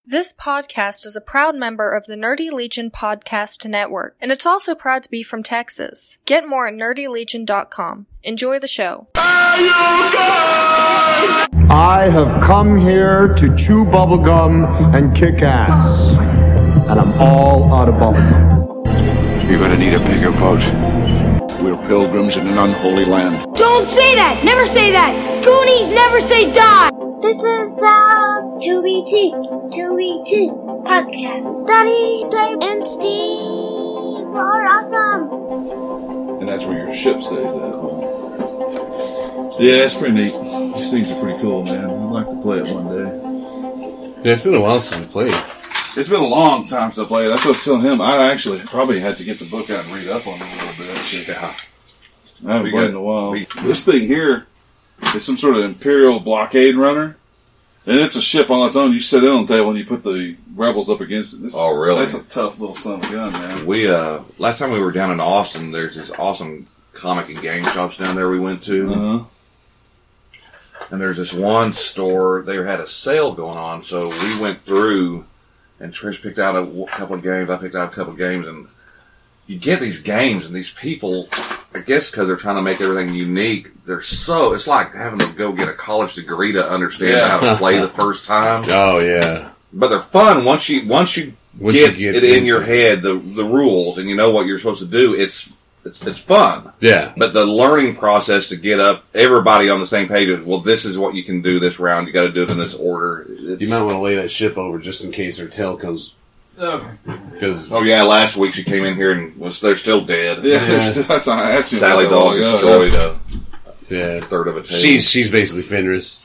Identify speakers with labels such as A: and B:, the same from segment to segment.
A: This podcast is a proud member of the Nerdy Legion Podcast Network, and it's also proud to be from Texas. Get more at nerdylegion.com. Enjoy the show.
B: I have come here to chew bubblegum and kick ass, and I'm all out of bubblegum.
C: You're gonna need a bigger boat. We're pilgrims in an unholy land.
D: Don't say that! Never say that! Goonies never say die!
E: This is the 2BT podcast. Daddy, Dave, and Steve are awesome.
F: And that's where your ship stays at. Yeah, it's pretty neat. These things are pretty cool, man. I'd like to play it one day.
G: Yeah, it's been a while since we played.
F: It's been a long time since I played. That's what I was telling him. I actually probably had to get the book out and read up on it a little bit.
G: Yeah.
F: I haven't played in a while. This thing here is some sort of Imperial blockade runner. And it's a ship on its own. You sit in on the table and you put the rebels up against it.
G: Oh, really?
F: That's a tough little son of a gun, man.
G: We, last time we were down in Austin, there's this awesome comic and game shops down there we went to.
F: Uh-huh.
G: And there's this one store, they had a sale going on, so we went through, and Trish picked out a couple of games, I picked out a couple of games, and you get these games, and these people, I guess because they're trying to make everything unique, it's like having to go get a college degree to understand how to play the first time.
H: Oh, yeah.
G: But they're fun once you get it in your head, the rules, and you know what you're supposed to do, it's fun.
H: Yeah.
G: But the learning process to get up everybody on the same page is, well, this is what you can do this round, you got to do it in this order.
H: You might want to lay that ship over just in case their tail comes. Because
G: last week she came in here and they're still dead.
F: Yeah. That's what I asked you.
G: Sally Dog destroyed a third of a tail.
H: She's basically Fenris.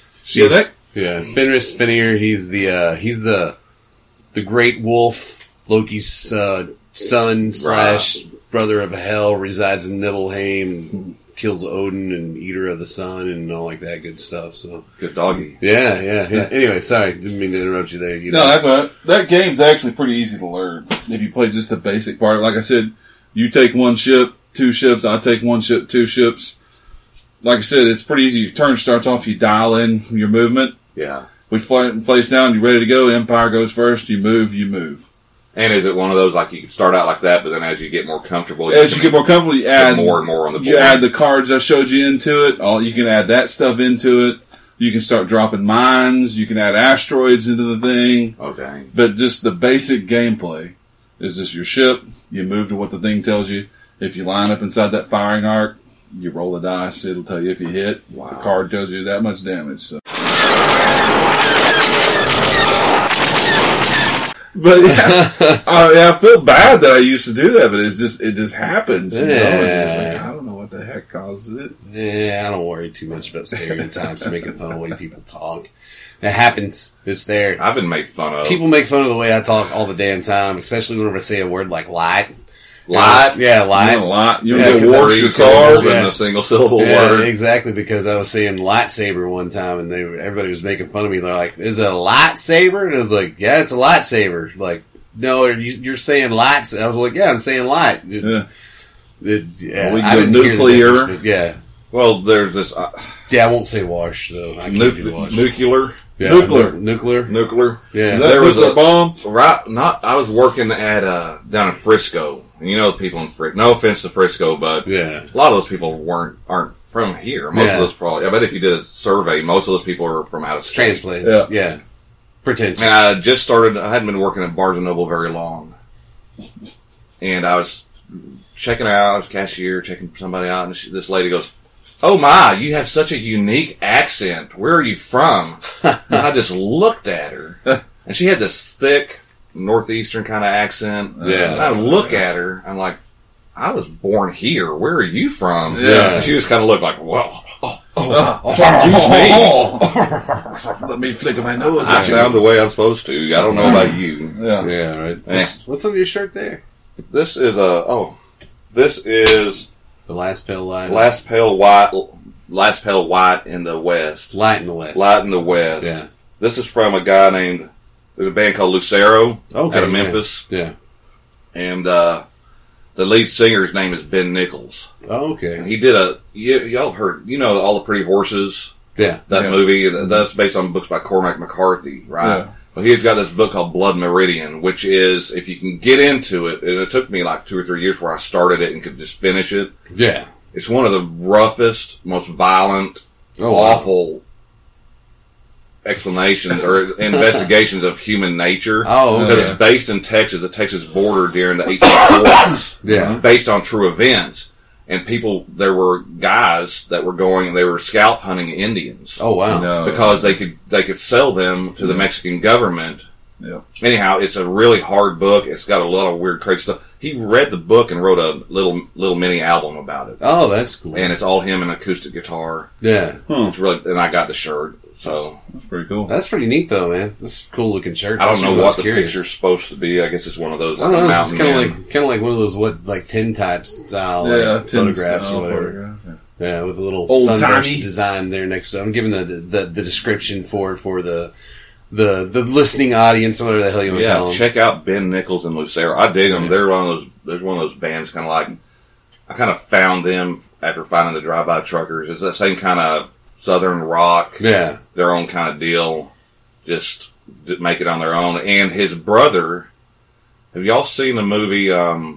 H: Fenris Fenrir. He's the great wolf, Loki's son / brother of Hel, resides in Nibelheim, and kills Odin and Eater of the Sun and all like that good stuff. So
G: good doggy.
H: Yeah. Anyway, sorry, didn't mean to interrupt you there.
F: That's all right. That game's actually pretty easy to learn if you play just the basic part. Like I said, you take one ship, two ships. I take one ship, two ships. Like I said, it's pretty easy. Your turn starts off, you dial in your movement.
G: Yeah.
F: We fly it in place down, you're ready to go. Empire goes first, you move.
G: And is it one of those, like, you can start out like that, but then as you get more comfortable...
F: you add
G: more and more on the board.
F: You add the cards I showed you into it. You can add that stuff into it. You can start dropping mines. You can add asteroids into the thing.
G: Oh, dang.
F: But just the basic gameplay is just your ship. You move to what the thing tells you. If you line up inside that firing arc, you roll a dice. It'll tell you if you hit.
G: Wow.
F: The card tells you that much damage. So. But I feel bad that I used to do that, but it just happens. You know? It's like, I don't know what the heck causes it.
H: Yeah, I don't worry too much about stereotypes and making fun of the way people talk. It happens. It's there.
G: I've been made fun of.
H: People make fun of the way I talk all the damn time, especially whenever I say a word like light.
G: Light?
H: Yeah, light.
F: You don't get wash your car
G: in a single syllable word.
H: Exactly, because I was saying lightsaber one time, and everybody was making fun of me. They're like, "Is it a lightsaber?" And I was like, "Yeah, it's a lightsaber." Like, no, you're saying lights. I was like, "Yeah, I'm saying light."
F: We
H: I
F: go
H: didn't
F: nuclear.
H: Hear the yeah.
G: Well, there's this.
H: I won't say wash though. I can't do wash.
G: Nuclear.
H: Yeah,
G: Nuclear.
H: Yeah,
F: there was a bomb.
G: I was working at down in Frisco, and you know the people in Frisco. No offense to Frisco, but a lot of those people aren't from here. Most of those probably. I bet if you did a survey, most of those people are from out of state.
H: Transplants. Yeah. Pretentious.
G: And I just started. I hadn't been working at Barnes and Noble very long, and I was checking out. I was a cashier checking somebody out, and this lady goes, "Oh my, you have such a unique accent. Where are you from?" And I just looked at her, and she had this thick northeastern kind of accent.
H: Yeah.
G: And I look at her, I'm like, I was born here. Where are you from?
F: Yeah.
G: And she just kind of looked like, well,
F: Excuse me. Let me flick my nose.
G: I sound the way I'm supposed to. I don't know about you.
H: Yeah, right. What's on your shirt there?
G: This is
H: The Last Pale Light.
G: Last Pale White in the West.
H: Light in the West.
G: Light in the West.
H: Yeah.
G: This is from a guy named, there's a band called Lucero out of Memphis.
H: Yeah.
G: And the lead singer's name is Ben Nichols.
H: Oh, okay.
G: And he did y'all heard, All the Pretty Horses?
H: Yeah.
G: That movie, that's based on books by Cormac McCarthy, right?
F: Yeah.
G: Well, he's got this book called Blood Meridian, which is, if you can get into it, and it took me like 2 or 3 years where I started it and could just finish it.
H: Yeah.
G: It's one of the roughest, most violent, awful explanations or investigations of human nature.
H: Oh, okay.
G: Because it's based in Texas, the Texas border during the 1840s.
H: Yeah.
G: Based on true events. And there were guys that were going and they were scalp hunting Indians.
H: Oh, wow.
F: No.
G: Because they could sell them to the Mexican government.
F: Yeah.
G: Anyhow, it's a really hard book. It's got a lot of weird, crazy stuff. He read the book and wrote a little mini album about it.
H: Oh, that's cool.
G: And it's all him and acoustic guitar.
H: Yeah.
G: It's really, and I got the shirt. So
F: That's pretty cool.
H: That's pretty neat, though, man. That's a cool looking shirt.
G: I don't know what the
H: curious.
G: picture's supposed to be. I guess it's one of those
H: I don't know. It's
G: mountain
H: kind of like one of those like tintype style photographs or whatever. Yeah, with a little sunburst design there next to it. I'm giving the description for the listening audience or whatever the hell you want to call them.
G: Check out Ben Nichols and Lucero. I dig them. They're there's one of those bands kind of like, I kind of found them after finding the Drive-By Truckers. It's that same kind of Southern rock. Yeah. Their own kind of deal. Just make it on their own. And his brother, have y'all seen the movie, God,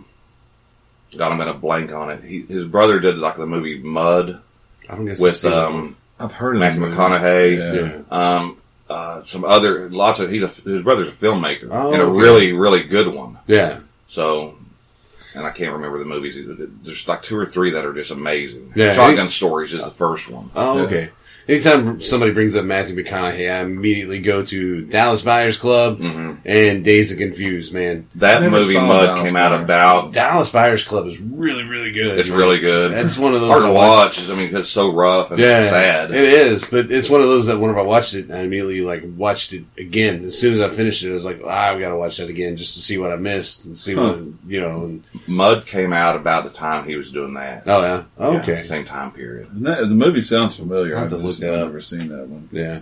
G: I'm going to blank on it. His brother did like the movie Mud.
H: I don't guess
G: with,
F: I've heard of
G: Matthew McConaughey. Yeah. Some other, his brother's a filmmaker. And a really, really good one.
H: Yeah.
G: So, and I can't remember the movies. There's like 2 or 3 that are just amazing.
H: Yeah.
G: Shotgun Stories is the first one.
H: Oh, okay. Anytime somebody brings up Matthew McConaughey, I immediately go to Dallas Buyers Club and Dazed and Confused, man.
G: That movie Mud came out about...
H: Dallas Buyers Club is really, really good.
G: It's really good.
H: That's one of those...
G: Hard to watch. I mean, it's so rough and sad.
H: It is, but it's one of those that whenever I watched it, I immediately watched it again. As soon as I finished it, I was like, I've got to watch that again just to see what I missed and see what, And
G: Mud came out about the time he was doing that.
H: Oh, yeah? Okay.
G: Yeah, same time period.
F: The movie sounds familiar.
H: I've
F: I've never seen that one.
H: Yeah.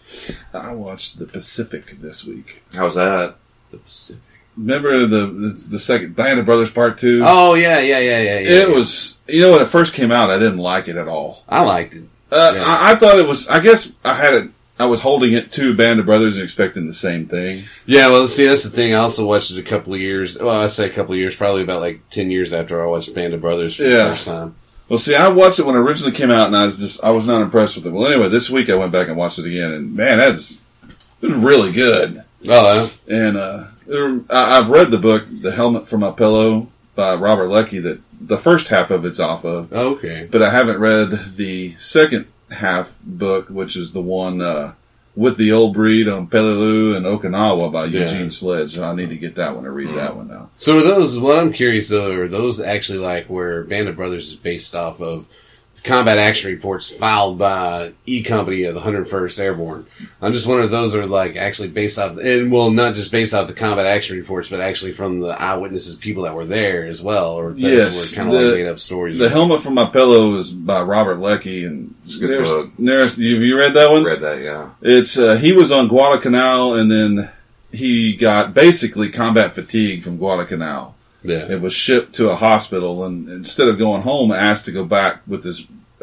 F: I watched The Pacific this week.
G: How's that?
H: The Pacific.
F: Remember the second Band of Brothers Part 2?
H: Oh, yeah. It
F: was, when it first came out, I didn't like it at all.
H: I liked it.
F: I thought it was, I guess I was holding it to Band of Brothers and expecting the same thing.
H: Yeah, well, see, that's the thing. I also watched it a couple of years. Well, I'd say a couple of years, probably about 10 years after I watched Band of Brothers for the first time.
F: Well, see, I watched it when it originally came out, and I was not impressed with it. Well, anyway, this week I went back and watched it again, and man, it was really good.
H: Oh, yeah.
F: And I've read the book, The Helmet for My Pillow, by Robert Leckie, that the first half of it's off of.
H: Okay.
F: But I haven't read the second half book, which is the one With the Old Breed on Peleliu and Okinawa by Eugene Sledge. So I need to get that one and read that one now.
H: So are those, what I'm curious though, are those actually where Band of Brothers is based off of the combat action reports filed by E Company of the 101st Airborne? I'm just wondering if those are actually based off, and not just based off the combat action reports, but actually from the eyewitnesses, people that were there as well, or those were kind of made up stories.
F: The Helmet for My Pillow is by Robert Leckie, and have you read that one?
G: Read that, yeah.
F: It's he was on Guadalcanal, and then he got basically combat fatigue from Guadalcanal.
H: Yeah,
F: it was shipped to a hospital, and instead of going home, asked to go back with his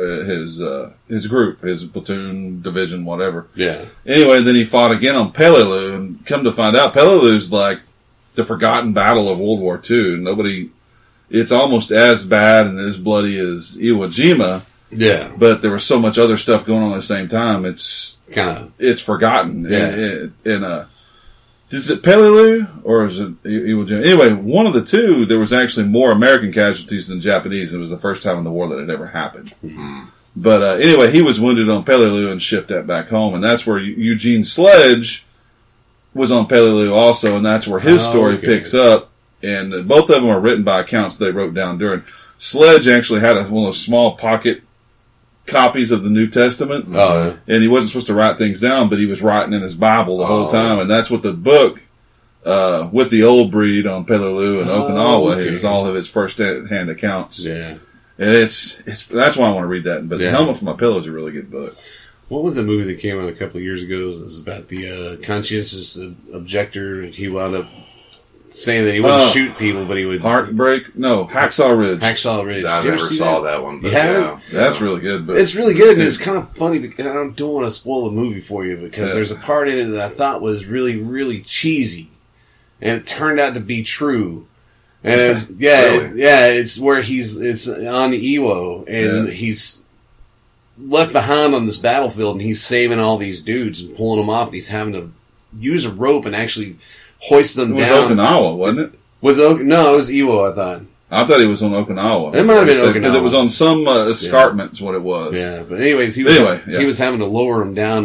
F: group, his platoon, division, whatever.
H: Yeah.
F: Anyway, then he fought again on Peleliu, and come to find out, Peleliu's like the forgotten battle of World War II. It's almost as bad and as bloody as Iwo Jima.
H: Yeah.
F: But there was so much other stuff going on at the same time, it's forgotten.
H: Yeah.
F: Is it Peleliu or is it Iwo Jima? Anyway, one of the two, there was actually more American casualties than Japanese. It was the first time in the war that it ever happened.
H: Mm-hmm.
F: But anyway, he was wounded on Peleliu and shipped that back home, and that's where Eugene Sledge was on Peleliu also, and that's where his story picks up. And both of them are written by accounts they wrote down during. Sledge actually had one of those small pocket copies of the New Testament.
H: Oh, yeah.
F: And he wasn't supposed to write things down, but he was writing in his Bible the whole time, and that's what the book, With the Old Breed on Peleliu and Okinawa, it was all of his first-hand accounts.
H: Yeah.
F: And that's why I want to read that. But The Helmet for My Pillow is a really good book.
H: What was the movie that came out a couple of years ago? This is about the conscientious objector. He wound up saying that he wouldn't shoot people, but he would
F: Heartbreak. No, Hacksaw Ridge.
H: Hacksaw Ridge.
G: I
H: Did you ever
G: never
H: see
G: saw that one.
H: You
G: But
H: haven't?
F: That's really good. But
H: It's really good, and it's kind of funny. Because I don't want to spoil the movie for you because there's a part in it that I thought was really, really cheesy, and it turned out to be true. And it's,
G: Really?
H: it's where it's on Iwo, and he's left behind on this battlefield, and he's saving all these dudes and pulling them off. And he's having to use a rope and actually hoist them
F: it was
H: down.
F: Okinawa, wasn't it?
H: No, it was Iwo. I thought.
F: I thought he was on Okinawa.
H: It might have been Okinawa.
F: Because it was on some escarpment's what it was.
H: Yeah, but anyways, he was having to lower him down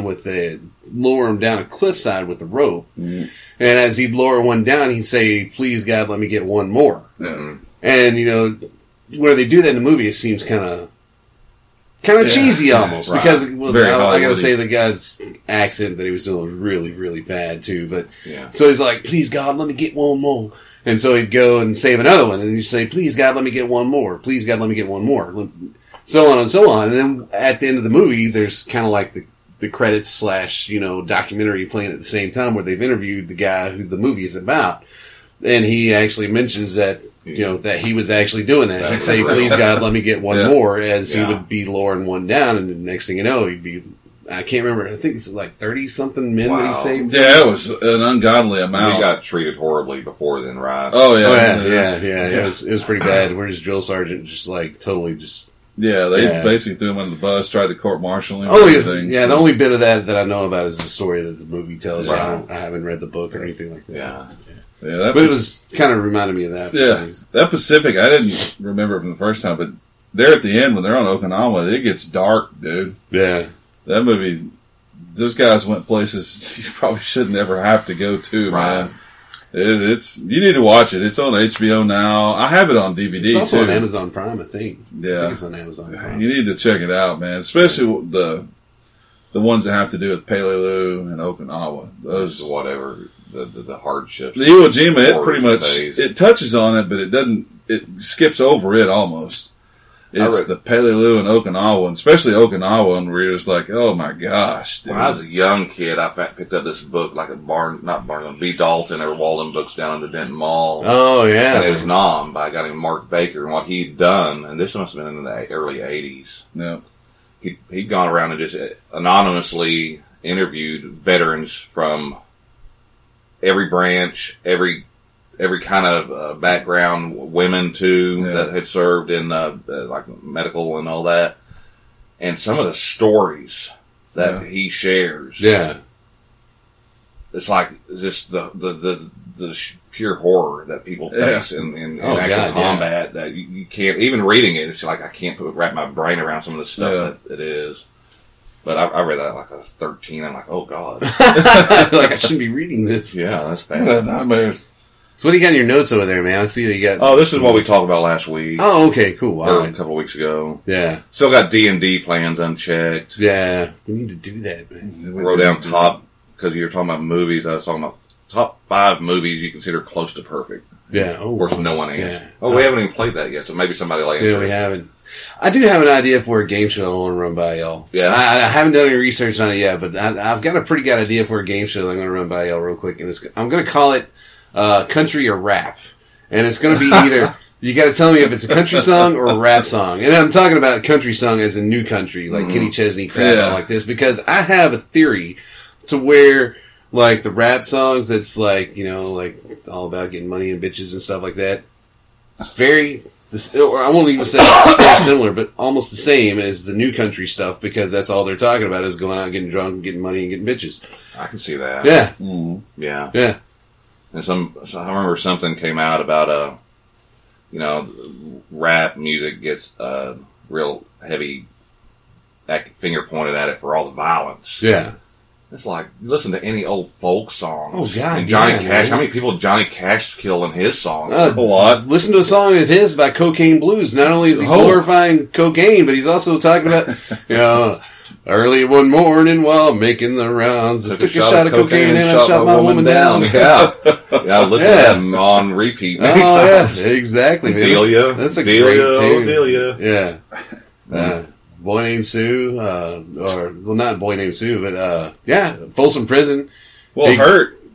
H: a cliffside with the rope.
F: Mm-hmm.
H: And as he'd lower one down, he'd say, "Please, God, let me get one more."
F: Yeah.
H: And where they do that in the movie, it seems kind of cheesy almost
F: right.
H: because I gotta
F: Hollywoody.
H: say the guy's accent that he was doing was really, really bad too. But
G: Yeah.
H: so he's like, "Please, God, let me get one more." And so he'd go and save another one, and he'd say, "Please, God, let me get one more. Please, God, let me get one more." So on and so on. And then at the end of the movie, there's kind of like the credits / documentary playing at the same time where they've interviewed the guy who the movie is about. And he actually mentions that, that he was actually doing that. He'd say, "Please, God, let me get one more," as he would be lowering one down. And the next thing you know, he'd be, I can't remember, I think it's like 30-something men that he saved.
F: Yeah, it was an ungodly amount.
G: He got treated horribly before then, right?
F: Oh, yeah.
H: Yeah. It was pretty bad. Whereas drill sergeant just like totally just...
F: Yeah, they basically threw him under the bus, tried to court-martial him.
H: The only bit of that I know about is the story that the movie tells you. I haven't read the book or anything like that.
G: Yeah.
H: But it was kind of reminded me of that.
F: Yeah, that Pacific, I didn't remember it from the first time, but there at the end, when they're on Okinawa, it gets dark, dude.
H: Yeah.
F: That movie, those guys went places you probably shouldn't ever have to go to, man. It's you need to watch it. It's on HBO now. I have it on DVD,
H: It's also
F: too.
H: on Amazon Prime, I think.
F: Yeah.
H: I think it's on Amazon Prime.
F: You need to check it out, man. Especially the ones that have to do with Peleliu and Okinawa. Those
G: whatever the hardships.
F: The Iwo Jima, it pretty much
G: days.
F: it touches on it, but it doesn't. It skips over it almost. It's the Peleliu and Okinawa, and especially Okinawa, and where you're just like, oh my gosh, dude.
G: When I was a young kid, I picked up this book like B. Dalton or Walden Books down in the Denton Mall.
H: Oh, yeah.
G: And it was Nom by a guy named Mark Baker, and what he'd done, and this must have been in the early 80s.
F: Yeah.
G: He'd gone around and just anonymously interviewed veterans from every branch, every kind of background, women too, that had served in like medical and all that, and some of the stories that he shares.
H: Yeah,
G: it's like just the pure horror that people face in actual combat that you can't even reading it. It's like I can't wrap my brain around some of the stuff that it is. But I read that like I was 13. I'm like, oh god,
H: like I shouldn't be reading this.
G: Yeah, that's bad.
F: Nightmares.
H: So what do you got in your notes over there, man? I see that you got...
G: Oh, this is what we talked about last week.
H: Oh, okay, cool.
G: Or a couple of weeks ago.
H: Yeah.
G: Still got D&D plans unchecked.
H: Yeah. We need to do that, man.
G: We wrote down because you were talking about movies, I was talking about top 5 movies you consider close to perfect.
H: Yeah. Oh,
G: of course, no one answered.
H: Yeah.
G: Oh, we haven't even played that yet, so maybe somebody will answer.
H: Yeah, we haven't. I do have an idea for a game show I want to run by y'all.
G: Yeah.
H: I haven't done any research on it yet, but I've got a pretty good idea for a game show that I'm going to run by y'all real quick. And I'm going to call it country or rap. And it's going to be either, you got to tell me if it's a country song or a rap song. And I'm talking about country song as in new country, like Kenny Chesney crap and all like this, because I have a theory to where, like, the rap songs that's like, like all about getting money and bitches and stuff like that. It's very, or I won't even say very similar, but almost the same as the new country stuff, because that's all they're talking about is going out, getting drunk, and getting money, and getting bitches.
G: I can see that.
H: Yeah.
G: Mm-hmm. Yeah.
H: Yeah.
G: And I remember something came out about, rap music gets real heavy finger pointed at it for all the violence.
H: Yeah.
G: It's like, listen to any old folk songs.
H: Oh, God.
G: And Johnny Cash.
H: Man.
G: How many people did Johnny Cash kill in his songs?
H: A lot. Listen to a song of his about cocaine blues. Not only is he glorifying cocaine, but he's also talking about, early one morning while making the rounds, I took a shot of cocaine and I shot my woman down.
G: Yeah. Yeah, listen to that on repeat.
H: Oh, yeah. Exactly, man.
G: Delia.
H: That's a
G: Delia,
H: great tune.
G: Delia.
H: Yeah. Boy Named Sue, not Boy Named Sue, but, Folsom Prison.
F: Well,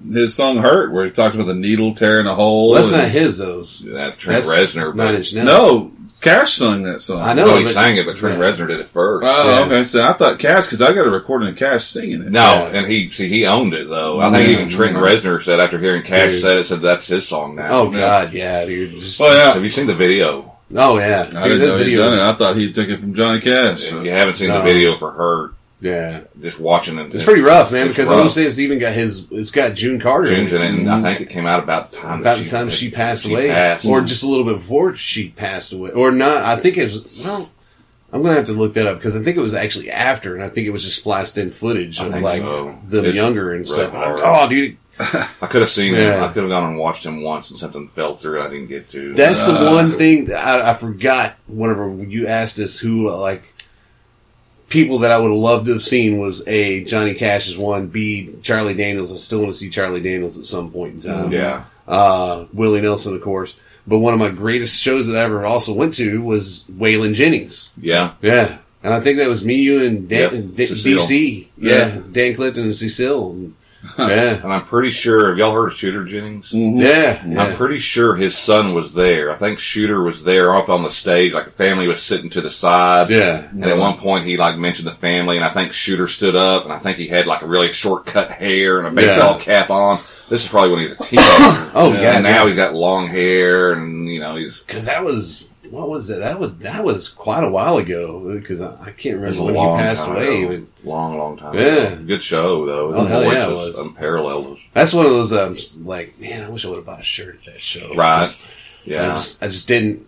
F: his song "Hurt," where he talks about the needle tearing a hole.
H: Well, that's not his, those.
G: That Trent
H: That's
G: Reznor.
H: 9 Inch Nails.
F: No, Cash sung that song.
H: I know.
G: No, he
H: but-
G: sang it, but Trent Reznor did it first.
F: Oh, okay. So I thought Cash, because I got a recording of Cash singing it.
G: No, and he owned it though. I think even Trent Reznor said after hearing Cash
H: Dude.
G: said that's his song now.
H: Oh, God, yeah, dude. Just,
F: Oh, yeah.
G: Have you seen the video?
H: Oh, yeah.
F: I didn't know he'd done it. I thought he took it from Johnny Cash. So.
G: If you haven't seen
H: No.
G: the video for Hurt,
H: Yeah.
G: just watching it.
H: It's pretty rough, man,
G: It's
H: because I
G: rough.
H: want to say it's even got it's got June Carter.
G: June's in it, and I think it came out about the time
H: she passed away. Or just a little bit before she passed away. Or not. I think it was, well, I'm going to have to look that up because I think it was actually after, and I think it was just spliced in footage
G: I
H: of
G: think
H: like
G: so.
H: them
G: It's
H: younger and stuff.
G: hard.
H: Oh, dude.
G: I could have seen
H: Yeah.
G: him. I could have gone and watched him once, and something fell through. I didn't get to.
H: That's the one thing that I forgot whenever you asked us who, like, people that I would have loved to have seen was A, Johnny Cash is one, B, Charlie Daniels. I still want to see Charlie Daniels at some point in time.
G: Yeah.
H: Willie Nelson, of course. But one of my greatest shows that I ever also went to was Waylon Jennings.
G: Yeah.
H: Yeah. And I think that was me, you, and Dan,
G: Yep. Cecile.
H: DC. Yeah. Dan Clifton and Cecile. And, yeah.
G: And I'm pretty sure, have y'all heard of Shooter Jennings?
H: Yeah.
G: I'm pretty sure his son was there. I think Shooter was there up on the stage, like the family was sitting to the side.
H: Yeah.
G: And at one point he like mentioned the family, and I think Shooter stood up, and I think he had like a really short cut hair and a baseball cap on. This is probably when he was a teenager.
H: Oh, yeah.
G: And now he's got long hair, and you know, he's.
H: Cause that was, what was that? That was quite a while ago. Cause I can't
G: It was
H: remember when he passed away. But
G: Long time
H: Yeah.
G: ago. Good show, though.
H: Oh,
G: The
H: hell
G: voice
H: yeah, it
G: was
H: was.
G: unparalleled.
H: that's one of those, like, man, I wish I would have bought a shirt at that show.
G: Right.
H: I
G: Yeah.
H: just didn't,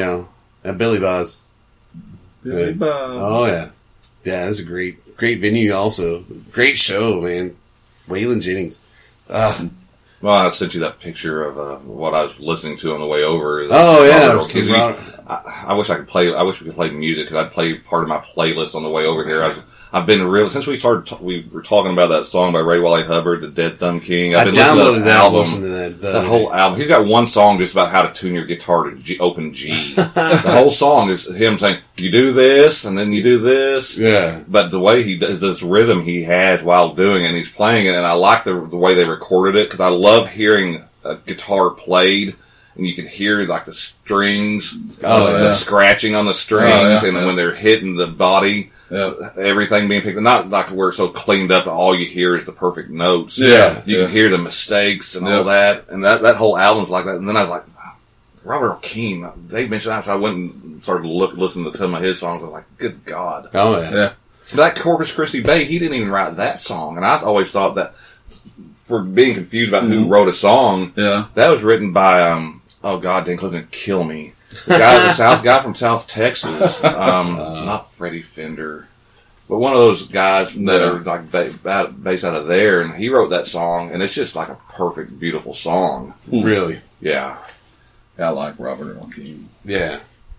H: at Billy Bob's.
F: Billy Bob.
H: Oh, yeah. Yeah, that's a great venue also. Great show, man. Waylon Jennings.
G: Well, I sent you that picture of what I was listening to on the way over.
H: Oh, yeah.
G: Robert O'Keefe. I wish I could play. I wish we could play music because I'd play part of my playlist on the way over here. I've been real since we started. We were talking about that song by Ray Wally Hubbard, "The Dead Thumb King." I've been listening to that album.
H: Listened to that.
G: That whole album. He's got one song just about how to tune your guitar to open G. The whole song is him saying, "You do this, and then you do this."
H: Yeah.
G: But the way he does this rhythm he has while doing it, and he's playing it, and I like the way they recorded it because I love hearing a guitar played. And you can hear like the strings, the scratching on the strings, and when they're hitting the body, everything being picked up. Not like where it's so cleaned up that all you hear is the perfect notes.
F: Yeah.
G: You can hear the mistakes and all that. And that whole album's like that. And then I was like, Robert O'Keefe, they mentioned that, so I went and started listening to some of his songs. I was like, good God.
H: Oh, yeah.
F: Yeah.
G: That Corpus Christi Bay, he didn't even write that song. And I always thought that, for being confused about who wrote a song, that was written by, oh God, Dan Clifton kill me. The guy from South Texas, not Freddie Fender, but one of those guys that are like based out of there, and he wrote that song, and it's just like a perfect, beautiful song.
H: Really?
G: Yeah.
F: I like Robert O'Keefe.
H: Yeah.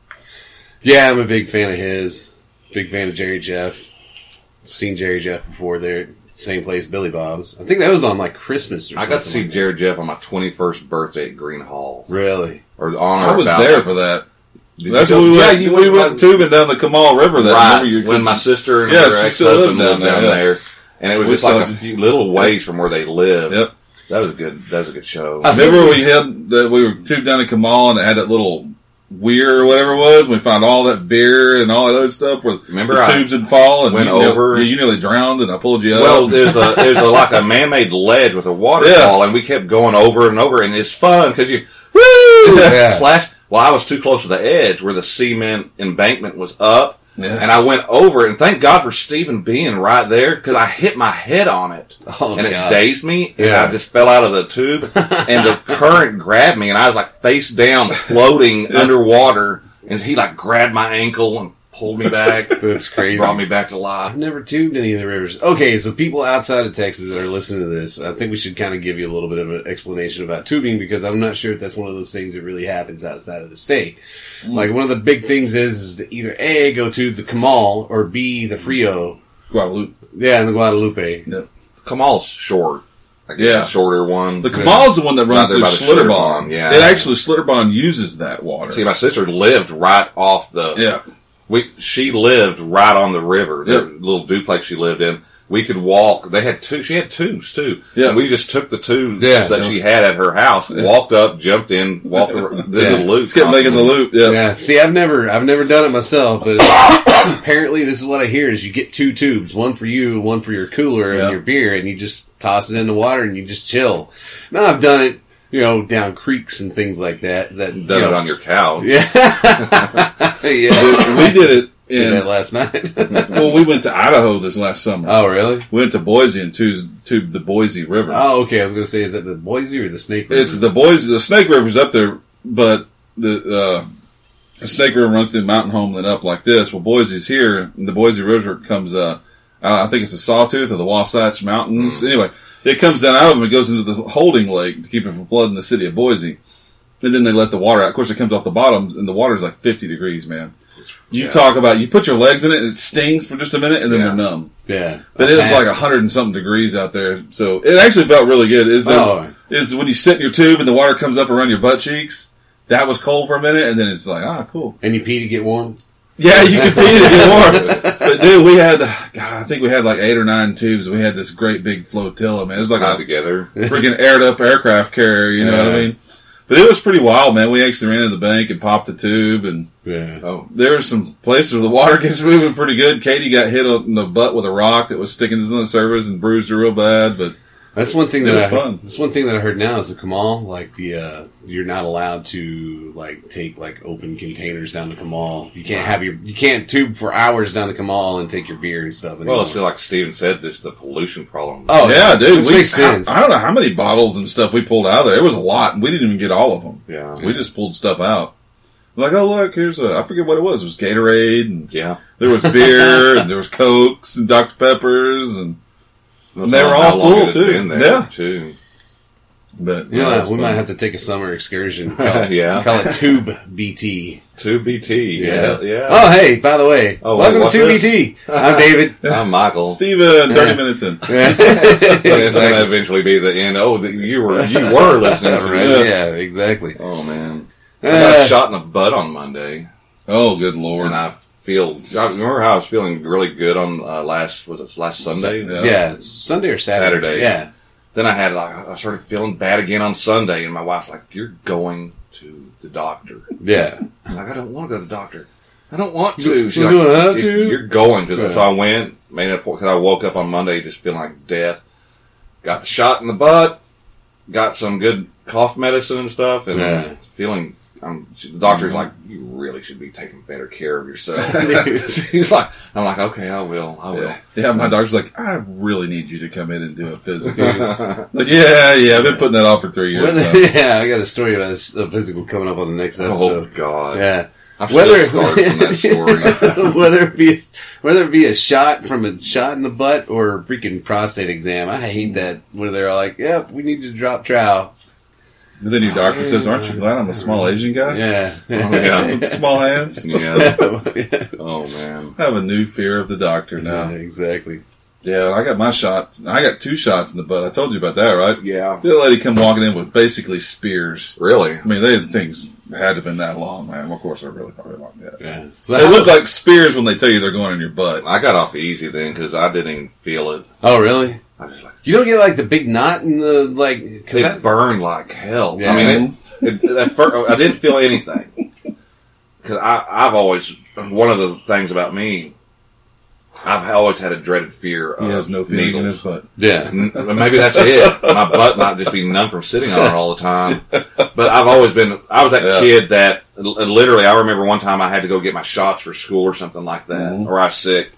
H: Yeah, I'm a big fan of his. Big fan of Jerry Jeff. Seen Jerry Jeff before there. Same place, Billy Bob's. I think that was on like Christmas or something.
G: I got to see Jared Jeff on my 21st birthday at Green Hall.
H: Really?
G: Or on
F: I was there for that. That's
G: you
F: when we
G: go?
F: went.
G: Yeah,
F: we went tubing down the Kamal River.
G: Right. When my sister and her ex-husband lived down there. And it was just like a few little ways from where they lived.
F: Yep.
G: That was good. That was a good show.
F: I remember we were tubed down in Kamal and it had that little weir or whatever it was. We found all that beer and all that other stuff where the tubes would fall and
G: went over.
F: You nearly drowned and I pulled you up.
G: Well, there's like a man-made ledge with a waterfall and we kept going over and over and it's fun because you splash. Well, I was too close to the edge where the cement embankment was up. Yeah. And I went over it, and thank God for Stephen being right there, because I hit my head on it.
H: Oh,
G: and
H: God.
G: it dazed me, and I just fell out of the tube, and the current grabbed me, and I was like face down, floating underwater, and he like grabbed my ankle and pulled me back.
H: That's crazy.
G: Brought me back to life.
H: I've never tubed any of the rivers. Okay, so people outside of Texas that are listening to this, I think we should kind of give you a little bit of an explanation about tubing, because I'm not sure if that's one of those things that really happens outside of the state. Like, one of the big things is to either A, go to the Kamal, or B, the Frio.
F: Guadalupe.
H: Yeah, in the Guadalupe.
F: Yeah.
G: Kamal's short. Like the shorter one.
F: The Kamal's the one that runs through Schlitterbahn.
G: Yeah.
F: It actually, Schlitterbahn uses that water.
G: See, my sister lived right off the...
F: Yeah.
G: She lived right on the river. The little duplex she lived in. we could walk. They had she had tubes too.
F: Yeah.
G: And we just took the tubes
H: Yeah.
G: that she had at her house, walked up, jumped in, walked around, did the loop.
F: Kept making the loop. Yeah.
H: Yeah. See, I've never done it myself, but apparently this is what I hear: is you get 2 tubes, one for you, one for your cooler and your beer, and you just toss it in the water and you just chill. Now I've done it, down creeks and things like that. Done
G: it on your couch.
H: Yeah.
F: We did it.
H: Did that last night.
F: Well, we went to Idaho this last summer.
H: Oh, really?
F: We went to Boise and tubed the Boise River.
H: Oh, okay. I was going to say, is that the Boise or the Snake River?
F: It's the Boise. The Snake River's up there, but the Snake River runs through Mountain Homeland up like this. Well, Boise's here, and the Boise River comes, I think it's the Sawtooth or the Wasatch Mountains. Anyway, it comes down out of them. It goes into the holding lake to keep it from flooding the city of Boise. And then they let the water out. Of course, it comes off the bottoms, and the water's like 50 degrees, man. You talk about, you put your legs in it, and it stings for just a minute, and then they're numb.
H: Yeah.
F: But it was like 100 and something degrees out there. So it actually felt really good. Is when you sit in your tube and the water comes up around your butt cheeks. That was cold for a minute, and then it's like, cool.
H: And you pee to get warm?
F: Yeah, you can pee to get warm. But dude, we had, I think we had like 8 or 9 tubes. We had this great big flotilla, man. It was like a
G: together
F: freaking aired up aircraft carrier, you know what I mean? But it was pretty wild, man. We actually ran to the bank and popped the tube, and there were some places where the water gets moving pretty good. Katie got hit in the butt with a rock that was sticking to the surface and bruised her real bad, but
H: that's one thing
F: fun.
H: That's one thing that I heard now is the Kamal, like you're not allowed to take open containers down the Kamal. You can't you can't tube for hours down the Kamal and take your beer and stuff anymore.
G: Well, it's like Steven said, there's the pollution problem.
H: Oh
F: yeah, dude,
H: which makes sense.
F: I don't know how many bottles and stuff we pulled out of there. It was a lot, and we didn't even get all of them.
G: Yeah,
F: we just pulled stuff out. Like, oh look, here's I forget what it was. It was Gatorade, and there was beer, and there was Cokes and Dr. Peppers, and they were all full too. But
H: we might have to take a summer excursion. Call it Tube BT.
G: Tube BT. Yeah.
H: Oh, hey, by the way, welcome to Tube BT. I'm David.
G: I'm Michael.
F: Steven, 30 minutes in.
G: It's going to eventually be the end. Oh, you were listening to
H: it. Yeah, exactly.
G: Oh man, I got shot in the butt on Monday.
F: Oh, good Lord.
G: And I remember how I was feeling really good on last Sunday?
H: Yeah, it's Sunday or Saturday. Yeah.
G: Then I started feeling bad again on Sunday, and my wife's like, "You're going to the doctor."
H: Yeah.
G: I'm like, I don't want to go to the doctor. I don't want to. She's
H: like,
G: you're going to. So I went, made an appointment, because I woke up on Monday just feeling like death. Got the shot in the butt, got some good cough medicine and stuff, and feeling. The doctor's like, you really should be taking better care of yourself. He's like, I'm like, okay, I will.
F: Yeah, my doctor's like, I really need you to come in and do a physical. Like, I've been putting that off for 3 years.
H: Yeah, I got a story about a physical coming up on the next episode.
G: Oh God,
H: yeah.
G: I'm still scarred from that story.
H: whether it be a shot from a shot in the butt or a freaking prostate exam, I hate that. Where they're like, "Yep, we need to drop trowel."
F: And then your doctor says, "Aren't you glad I'm a small Asian guy?"
H: Yeah.
F: With small hands.
G: Yeah. Oh man,
F: I have a new fear of the doctor now.
H: Yeah, exactly.
F: Yeah, I got my shots. I got 2 shots in the butt. I told you about that, right?
G: Yeah.
F: The lady come walking in with basically spears.
G: Really?
F: I mean, things had to have been that long, man. Of course, they're really probably long.
H: Yeah.
F: So they look like spears when they tell you they're going in your butt.
G: I got off easy then because I didn't even feel it.
H: Oh, really?
G: I was like,
H: you don't get like the big knot in the
G: because it burned like hell.
H: Yeah.
G: I mean, at first, I didn't feel anything because I've always one of the things about me. I've always had a dreaded fear of
F: he has no feeling
G: needles.
F: in his butt.
H: Yeah.
G: Maybe that's it. My butt might just be numb from sitting on it all the time. But I was that kid that literally, I remember one time I had to go get my shots for school or something like that, or I was sick.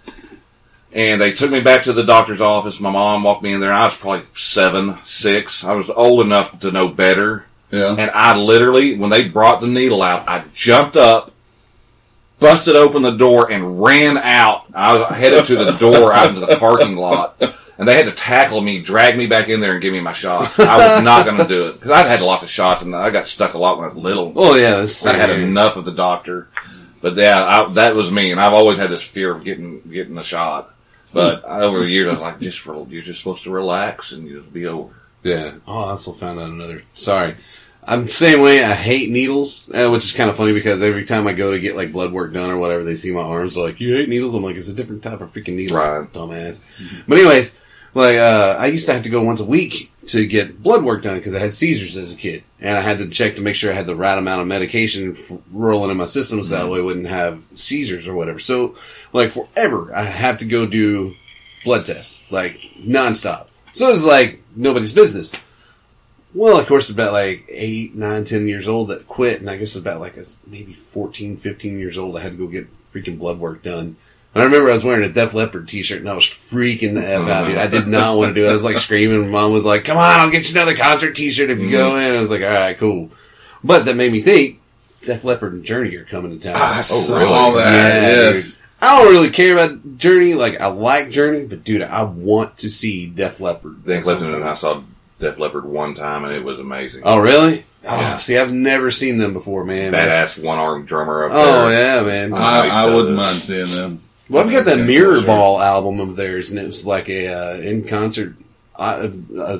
G: And they took me back to the doctor's office. My mom walked me in there. I was probably 7, 6. I was old enough to know better.
F: Yeah.
G: And I literally, when they brought the needle out, I jumped up, busted open the door, and ran out. I was headed to the door out into the parking lot. And they had to tackle me, drag me back in there, and give me my shot. I was not going to do it. Because I'd had lots of shots, and I got stuck a lot when I was little.
H: Oh, yeah.
G: I had enough of the doctor. But yeah, that was me. And I've always had this fear of getting a shot. But over the years, I was like, you're just supposed to relax, and you'll be over.
H: Yeah. Oh, I also found out another. Sorry. I'm the same way. I hate needles, which is kind of funny because every time I go to get like blood work done or whatever, they see my arms, they're like, "You hate needles?" I'm like, "It's a different type of freaking needle,
G: Right.
H: dumbass." But anyways, like I used to have to go once a week to get blood work done because I had seizures as a kid, and I had to check to make sure I had the right amount of medication rolling in my system so that way I wouldn't have seizures or whatever. So, like forever, I have to go do blood tests like nonstop. So it's like nobody's business. Well, of course, about like 8, 9, 10 years old that quit, and I guess about like maybe 14, 15 years old, I had to go get freaking blood work done. And I remember I was wearing a Def Leppard t-shirt, and I was freaking the F out, dude. I did not want to do it. I was like screaming, and Mom was like, "Come on, I'll get you another concert t-shirt if you go in." I was like, "All right, cool." But that made me think, Def Leppard and Journey are coming to town.
F: I saw that, yes.
H: Dude. I don't really care about Journey. Like, I like Journey, but dude, I want to see Def Leppard.
G: Clifton and I saw Def Leppard one time, and it was amazing.
H: Oh, really?
G: Yeah.
H: Oh, see, I've never seen them before, man.
G: Badass one-armed drummer up there.
H: Oh, yeah, man.
F: I wouldn't mind seeing them.
H: Well, I've got that Mirror Ball album of theirs, and it was like a in-concert a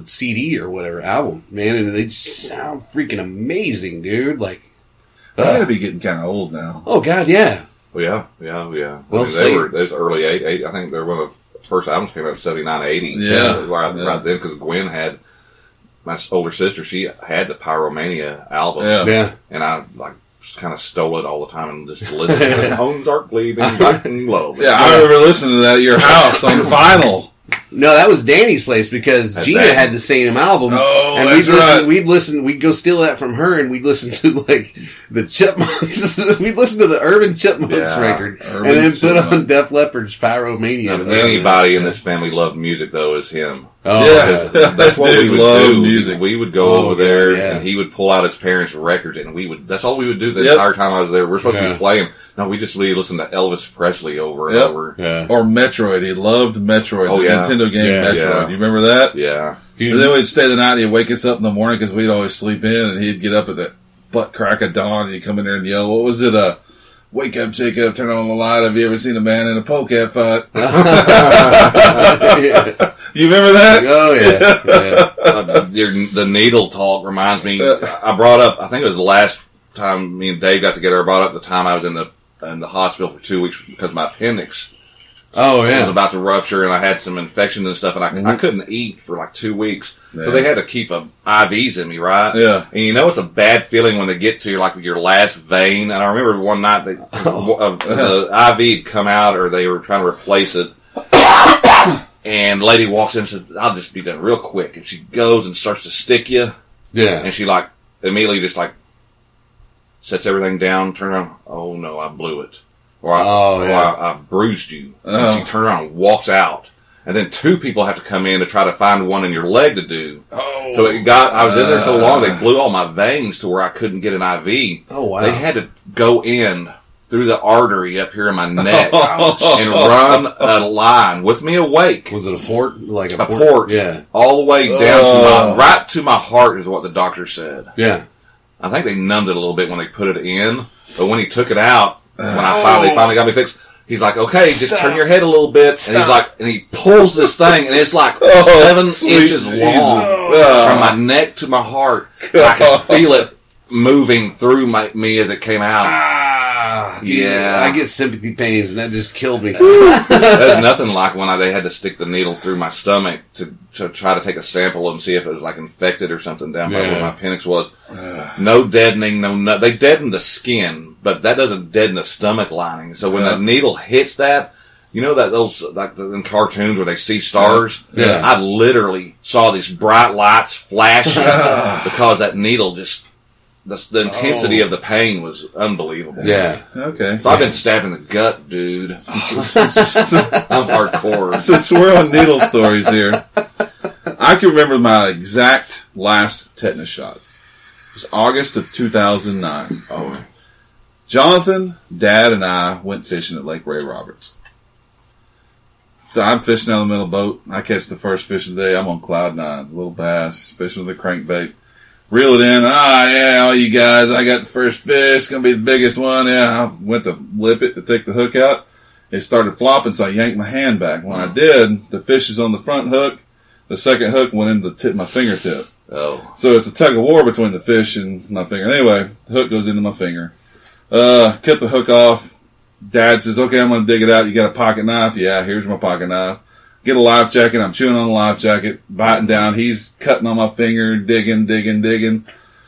H: CD or whatever album, man, and they just sound freaking amazing, dude. Like,
F: They gotta be getting kind of old now.
H: Oh, God, yeah.
G: Well, yeah.
H: Well,
G: they was early 8. I think they were one of the first albums came out in 79, 80.
F: Yeah.
G: Right then, because Gwen had, my older sister, she had the Pyromania album.
H: Yeah.
G: And I, like, just kind of stole it all the time and just listened to it. Homes are leaving back in love.
F: Yeah, I remember listening to that at your house on vinyl.
H: No, that was Danny's place because Gina had the same album.
F: Oh,
H: and
F: that's
H: we'd go steal that from her and we'd listen to like the Chipmunks. We'd listen to the Urban Chipmunks record and then put on Def Leppard's Pyromania.
G: Anybody in this family loved music though is him.
H: Oh,
F: yeah.
G: That's what we would do.
F: Music.
G: We would go over there and he would pull out his parents' records and that's all we would do the entire time I was there. We're supposed to be playing. No, we listened to Elvis Presley over and over.
F: Yeah. Or Metroid. He loved Metroid.
G: Oh,
F: the Nintendo game Metroid. Yeah. You remember that?
G: Yeah.
F: And then we'd stay the night and he'd wake us up in the morning because we'd always sleep in and he'd get up at the butt crack of dawn and he'd come in there and yell, what was it? Wake up, Jacob, turn on the light. Have you ever seen a man in a polecat fight? You remember that?
H: Oh, yeah.
G: The needle talk reminds me. I brought up, I think it was the last time me and Dave got together, I brought up the time I was in the hospital for 2 weeks because my appendix was about to rupture and I had some infection and stuff and I couldn't eat for like 2 weeks. Yeah. So they had to keep IVs in me, right?
F: Yeah.
G: And you know it's a bad feeling when they get to like your last vein. And I remember one night the IV had come out or they were trying to replace it. And the lady walks in and says, I'll just be done real quick. And she goes and starts to stick you.
H: Yeah.
G: And she like immediately just like sets everything down, turn around, oh no, I blew it. Or I bruised you. And she turned around and walks out. And then 2 people have to come in to try to find one in your leg to do. Oh. So I was in there so long, they blew all my veins to where I couldn't get an IV.
H: Oh, wow.
G: They had to go in through the artery up here in my neck and run a line with me awake.
H: Was it a port? Like a
G: port? Yeah. All the way down right to my heart is what the doctor said.
H: Yeah.
G: I think they numbed it a little bit when they put it in, but when he took it out, when I finally got me fixed, he's like, okay, just turn your head a little bit. And he's like, and he pulls this thing, and it's like 7 inches long from my neck to my heart. I can feel it moving through me as it came out.
H: Dude, I get sympathy pains, and that just killed me.
G: There's nothing like when they had to stick the needle through my stomach to try to take a sample and see if it was like infected or something down by where my appendix was. No deadening, they deaden the skin, but that doesn't deaden the stomach lining. So when the needle hits that, you know that those like in cartoons where they see stars?
H: Yeah.
G: I literally saw these bright lights flashing because that needle just. The intensity of the pain was unbelievable.
H: Yeah.
F: Okay.
G: So I've been stabbed in the gut, dude. I'm hardcore.
F: Since we're on needle stories here, I can remember my exact last tetanus shot. It was August of 2009.
G: Oh.
F: Jonathan, Dad, and I went fishing at Lake Ray Roberts. So I'm fishing out of the middle of the boat. I catch the first fish of the day. I'm on cloud 9. It's a little bass, fishing with a crankbait. Reel it in. All you guys, I got the first fish. It's going to be the biggest one. Yeah, I went to lip it to take the hook out. It started flopping, so I yanked my hand back. When I did, the fish is on the front hook. The second hook went into the tip of my fingertip.
G: Oh.
F: So it's a tug of war between the fish and my finger. Anyway, the hook goes into my finger. Cut the hook off. Dad says, okay, I'm going to dig it out. You got a pocket knife? Yeah, here's my pocket knife. Get a life jacket. I'm chewing on the life jacket, biting down. He's cutting on my finger, digging.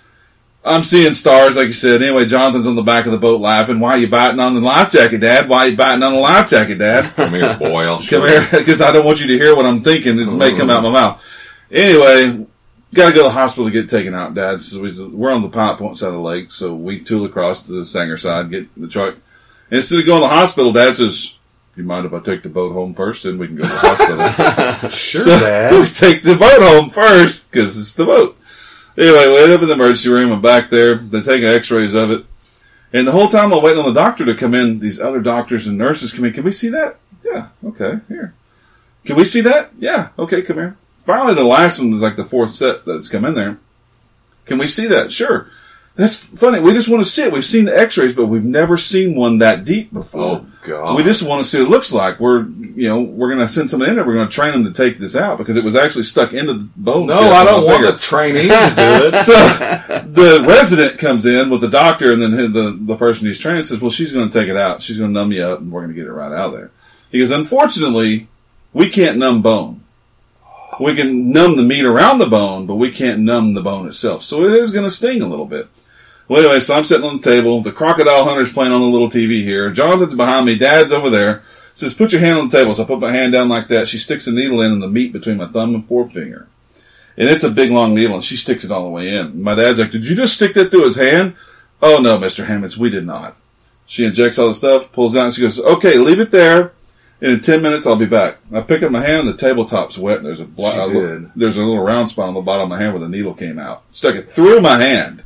F: I'm seeing stars, like you said. Anyway, Jonathan's on the back of the boat laughing. Why are you biting on the life jacket, Dad? Why are you biting on the life jacket, Dad?
G: Come here, boy. I'll show
F: Come here, because I don't want you to hear what I'm thinking. This may come out my mouth. Anyway, got to go to the hospital to get taken out, Dad. So we're on the Pine Point side of the lake, so we tool across to the Sanger side, get the truck. And instead of going to the hospital, Dad says, you mind if I take the boat home first, then we can go to the hospital?
G: Sure,
F: So
G: Dad.
F: we take the boat home first, because it's the boat. Anyway, we end up in the emergency room. I'm back there. They're taking x-rays of it. And the whole time I'm waiting on the doctor to come in, these other doctors and nurses come in. Can we see that? Yeah. Okay. Here. Can we see that? Yeah. Okay, come here. Finally, the last one was like the fourth set that's come in there. Can we see that? Sure. That's funny. We just want to see it. We've seen the x-rays, but we've never seen one that deep before.
G: Oh, God.
F: We just want to see what it looks like. We're going to send someone in there. We're going to train them to take this out because it was actually stuck into the bone.
G: No, I don't want the trainee to do it.
F: So the resident comes in with the doctor, and then the person he's training says, well, she's going to take it out. She's going to numb you up, and we're going to get it right out of there. He goes, unfortunately, we can't numb bone. We can numb the meat around the bone, but we can't numb the bone itself. So it is going to sting a little bit. Well, anyway, so I'm sitting on the table. The Crocodile Hunter's playing on the little TV here. Jonathan's behind me. Dad's over there. Says, put your hand on the table. So I put my hand down like that. She sticks a needle in the meat between my thumb and forefinger. And it's a big, long needle, and she sticks it all the way in. My dad's like, did you just stick that through his hand? Oh, no, Mr. Hammonds, we did not. She injects all the stuff, pulls out, and she goes, okay, leave it there. And in 10 minutes, I'll be back. I pick up my hand, and the tabletop's wet. And there's a little round spot on the bottom of my hand where the needle came out. Stuck it through my hand.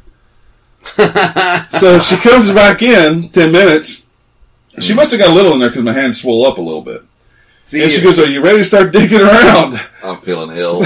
F: So she comes back in 10 minutes. She must have got a little in there because my hand swelled up a little bit. And she goes, are you ready to start digging around?
G: I'm feeling ill.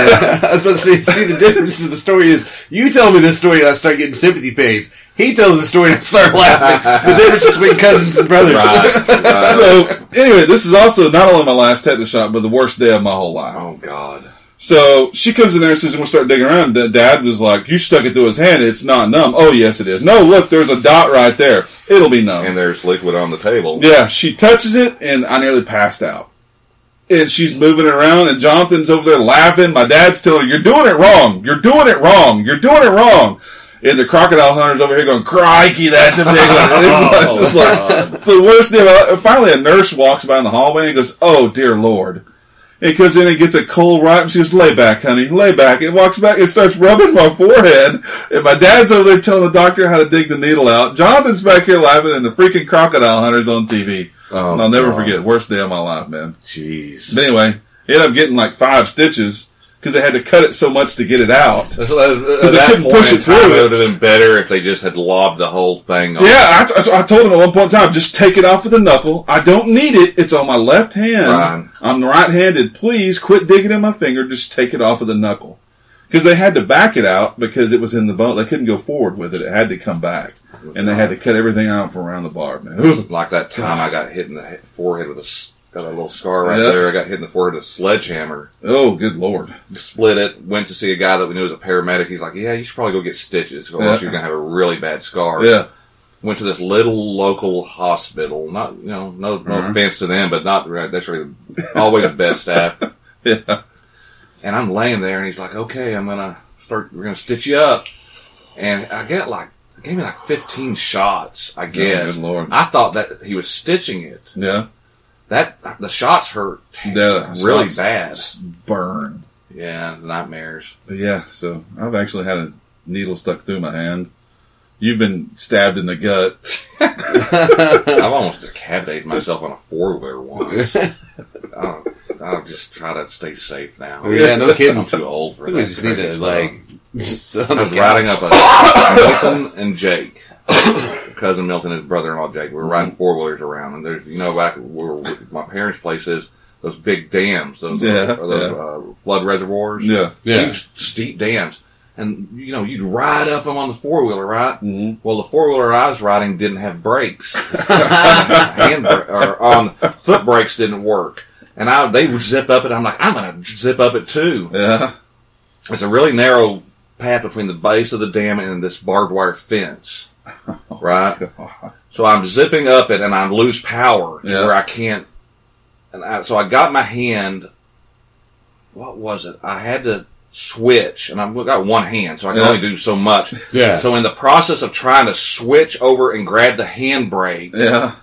H: I was about to say, see, the difference of the story is, you tell me this story and I start getting sympathy pains. He tells the story and I start laughing. The difference between cousins and brothers.
G: Right.
F: So, anyway, this is also not only my last tetanus shot, but the worst day of my whole life.
G: Oh, God.
F: So, she comes in there and says, we'll start digging around. Dad was like, you stuck it through his hand. It's not numb. Oh, yes, it is. No, look, there's a dot right there. It'll be numb.
G: And there's liquid on the table.
F: Yeah, she touches it, and I nearly passed out. And she's moving it around, and Jonathan's over there laughing. My dad's telling her, you're doing it wrong. You're doing it wrong. You're doing it wrong. And the Crocodile Hunter's over here going, crikey, that's a big one. It's just like, it's the worst thing. Finally, a nurse walks by in the hallway, and he goes, oh, dear Lord. And he comes in and gets a cold right, and she goes, lay back, honey, lay back. And walks back and starts rubbing my forehead. And my dad's over there telling the doctor how to dig the needle out. Jonathan's back here laughing, and the freaking Crocodile Hunter's on TV.
G: Oh,
F: and I'll never forget. Worst day of my life, man.
G: Jeez.
F: But anyway, he ended up getting like 5 stitches because they had to cut it so much to get it out.
G: Because they
F: couldn't push it through.
G: It would have been better if they just had lobbed the whole thing off.
F: Yeah, I told him at one point in time, just take it off with the knuckle. I don't need it. It's on my left hand.
G: Right.
F: I'm right-handed. Please quit digging in my finger. Just take it off with the knuckle. Because they had to back it out because it was in the bone. They couldn't go forward with it. It had to come back. And they had to cut everything out from around the bar, man. It was
G: like that time I got hit in the forehead with got a little scar right there. I got hit in the forehead with a sledgehammer.
F: Oh, good Lord.
G: Split it. Went to see a guy that we knew was a paramedic. He's like, yeah, you should probably go get stitches or else you're going to have a really bad scar.
F: Yeah.
G: Went to this little local hospital. Not, no offense to them, but not necessarily always the best staff.
F: Yeah.
G: And I'm laying there and he's like, okay, we're going to stitch you up. And I gave me like 15 shots, I guess.
F: Oh, good Lord.
G: I thought that he was stitching it.
F: Yeah.
G: The shots hurt really bad.
F: Burn.
G: Yeah, nightmares.
F: But yeah, so I've actually had a needle stuck through my hand. You've been stabbed in the gut.
G: I've almost decapitated myself on a 4-wheeler once. I'll just try to stay safe now.
H: Yeah, no kidding.
G: I'm too old for that.
H: We just need to,
G: I was riding up Milton and Jake. Cousin Milton and his brother-in-law Jake. We were riding 4-wheelers around, and there's, back where my parents' place is, those big dams, those flood reservoirs.
F: Yeah.
G: Huge, steep dams. And, you'd ride up them on the 4-wheeler, right? Mm-hmm. Well, the 4-wheeler I was riding didn't have brakes. Foot brakes didn't work. And they would zip up it. I'm like, I'm going to zip up it too.
F: Yeah.
G: it's a really narrow path between the base of the dam and this barbed wire fence. Right? So I'm zipping up it and I lose power to where I can't. So I got my hand. What was it? I had to switch, and I've got one hand, so I can only do so much.
H: Yeah.
G: So in the process of trying to switch over and grab the handbrake,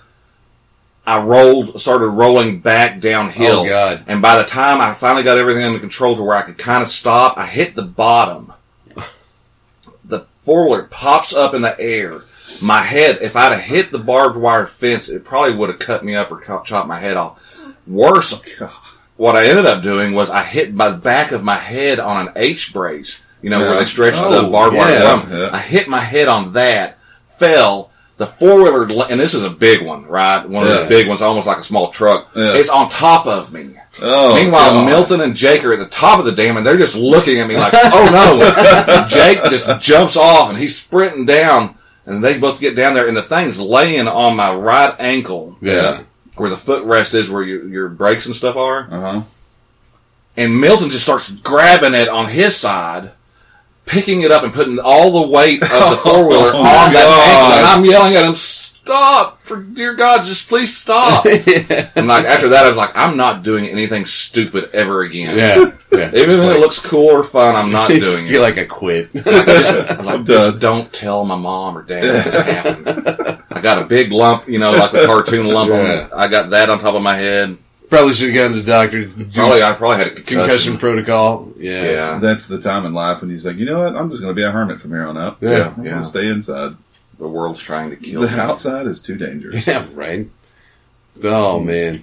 G: I started rolling back downhill.
H: Oh, God.
G: And by the time I finally got everything under control to where I could kind of stop, I hit the bottom. The four-wheeler pops up in the air. My head, if I'd have hit the barbed wire fence, it probably would have cut me up or chopped my head off. Worse, what I ended up doing was I hit my back of my head on an H-brace, where they stretch the barbed wire lump. I hit my head on that, fell. The four-wheeler, and this is a big one, right? One of the big ones, almost like a small truck. It's on top of me.
F: Oh,
G: Meanwhile,
F: God.
G: Milton and Jake are at the top of the dam, and they're just looking at me like, oh no. Jake just jumps off, and he's sprinting down, and they both get down there, and the thing's laying on my right ankle.
H: Yeah.
G: Where the footrest is, where your brakes and stuff are.
F: Uh-huh.
G: And Milton just starts grabbing it on his side, picking it up and putting all the weight of the four-wheeler on that ankle. And I'm yelling at him, stop! For dear God, just please stop. And like after that, I was like, I'm not doing anything stupid ever again.
H: Yeah.
G: Even if it looks cool or fun, I'm not doing it.
H: You're like, I quit.
G: I was like, just don't tell my mom or dad this happened. I got a big lump, like a cartoon lump on. I got that on top of my head.
H: Probably should have gone to the doctor.
G: I probably had a
H: concussion protocol. Yeah.
F: That's the time in life when he's like, you know what? I'm just going to be a hermit from here on out.
H: Yeah.
F: I'm going to stay inside.
G: The world's trying to kill
F: The
G: me.
F: outside is too dangerous.
H: Yeah, right. Oh, man.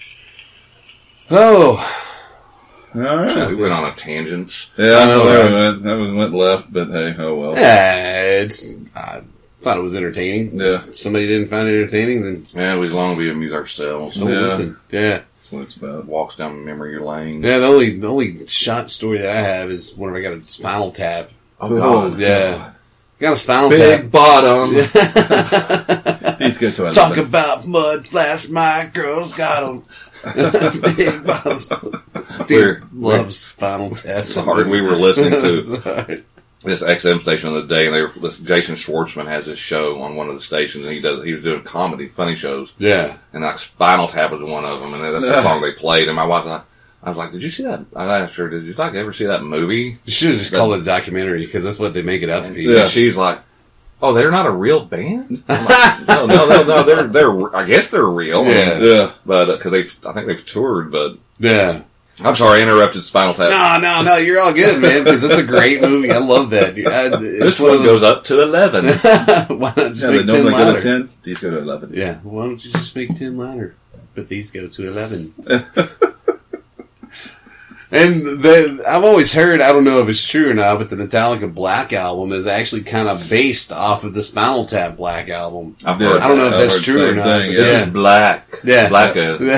H: Oh.
F: All right.
G: We went on a tangent.
F: Yeah, I know
H: right?
F: that went left, but hey, oh well.
H: Yeah, I thought it was entertaining.
F: Yeah.
H: If somebody didn't find it entertaining, then
G: Yeah, as long as we amuse ourselves.
H: don't listen. Yeah.
F: That's what it's about.
G: Walks down memory lane.
H: Yeah, the only shot story that I have is whenever I got a spinal tap.
G: Oh, God.
H: Yeah. Got a spinal
G: Big
H: tap.
G: bottom.
F: He's good to
H: Talk about mud flaps, my girls got them. Big bottoms. Dude loves spinal taps.
G: Sorry, we were listening to
H: Sorry.
G: this XM station the other day, and Jason Schwartzman has this show on one of the stations, and he was doing comedy, funny shows.
H: Yeah.
G: And like Spinal Tap was one of them, and that's the song they played. And my wife was like, I was like, did you see that? I asked her, did you ever see that movie?
H: You should have just called it a documentary because that's what they make it out to be.
G: And she's like, oh, they're not a real band? I'm like, no, they're, I guess they're real.
H: Yeah.
G: But, cause I think they've toured, but.
H: Yeah.
G: I'm sorry, I interrupted Spinal Tap.
H: No, you're all good, man, because it's a great movie. I love that.
G: This one goes up to 11.
H: Why not just
F: Yeah,
H: make
F: they
H: 10
F: normally go
H: louder?
F: to 10. These go to 11.
H: Yeah, why don't you just make 10 louder? But these go to 11. And I've always heard, I don't know if it's true or not, but the Metallica Black Album is actually kind of based off of the Spinal Tap Black Album.
G: I've heard
H: I don't know if
F: I've
H: that's
F: heard
H: true
F: the
H: or
F: same
H: not.
F: thing,
H: but
F: yeah.
G: This is black.
H: Yeah.
G: Black.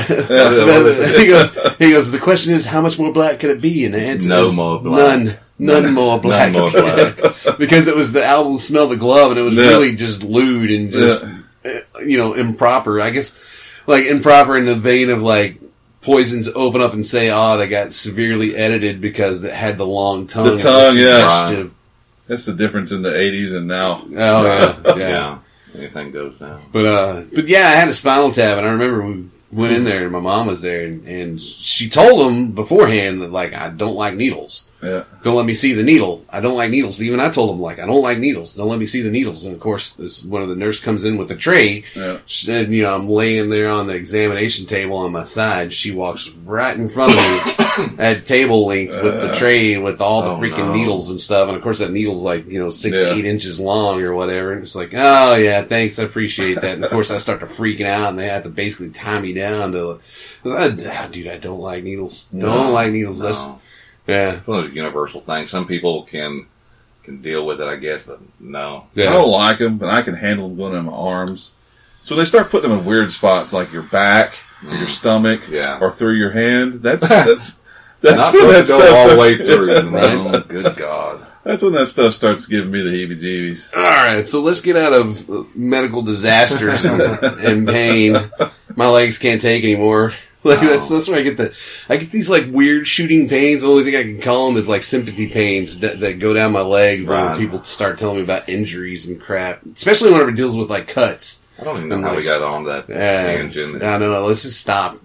H: He goes, the question is, how much more black could it be? And the answer
G: No
H: is
G: more black.
H: None more black.
G: None more black.
H: Because it was the album Smell the Glove, and it was really just lewd and just, improper. I guess, like, improper in the vein of, like, Poison's Open Up and Say Ah, that got severely edited because it had the long tongue.
F: The tongue, yeah.
H: suggestive.
F: That's the difference in the 80s and now.
H: Oh, yeah.
G: Yeah. Anything goes down.
H: But yeah, I had a spinal tap, and I remember we went in there, and my mom was there, and she told him beforehand that, like, I don't like needles.
F: Yeah.
H: Don't let me see the needle. I don't like needles. Even I told him, like, I don't like needles. Don't let me see the needles. And of course, one of the nurse comes in with a tray.
F: Yeah.
H: And, I'm laying there on the examination table on my side. She walks right in front of me at table length with the tray with all the freaking needles and stuff. And of course, that needle's like, 6 to 8 inches long or whatever. And it's like, oh yeah, thanks. I appreciate that. And of course, I start to freaking out, and they have to basically tie me down to, dude, I don't like needles. Don't like needles. That's, yeah.
G: It's one of those universal things. Some people can deal with it, I guess, but no.
F: I don't like them, but I can handle them going in my arms. So they start putting them in weird spots, like your back, or your stomach, or through your hand. That's
G: Not
F: when that
G: supposed to go
F: stuff
G: all the
F: starts-
G: way through. No, good God.
F: That's when that stuff starts giving me the heebie-jeebies.
H: All right, so let's get out of medical disasters and pain. My legs can't take anymore. Like that's where I get these like weird shooting pains. The only thing I can call them is like sympathy pains that go down my leg when people start telling me about injuries and crap. Especially whenever it deals with like cuts.
G: I don't even know how we got on that tangent.
H: I don't know. Let's just stop.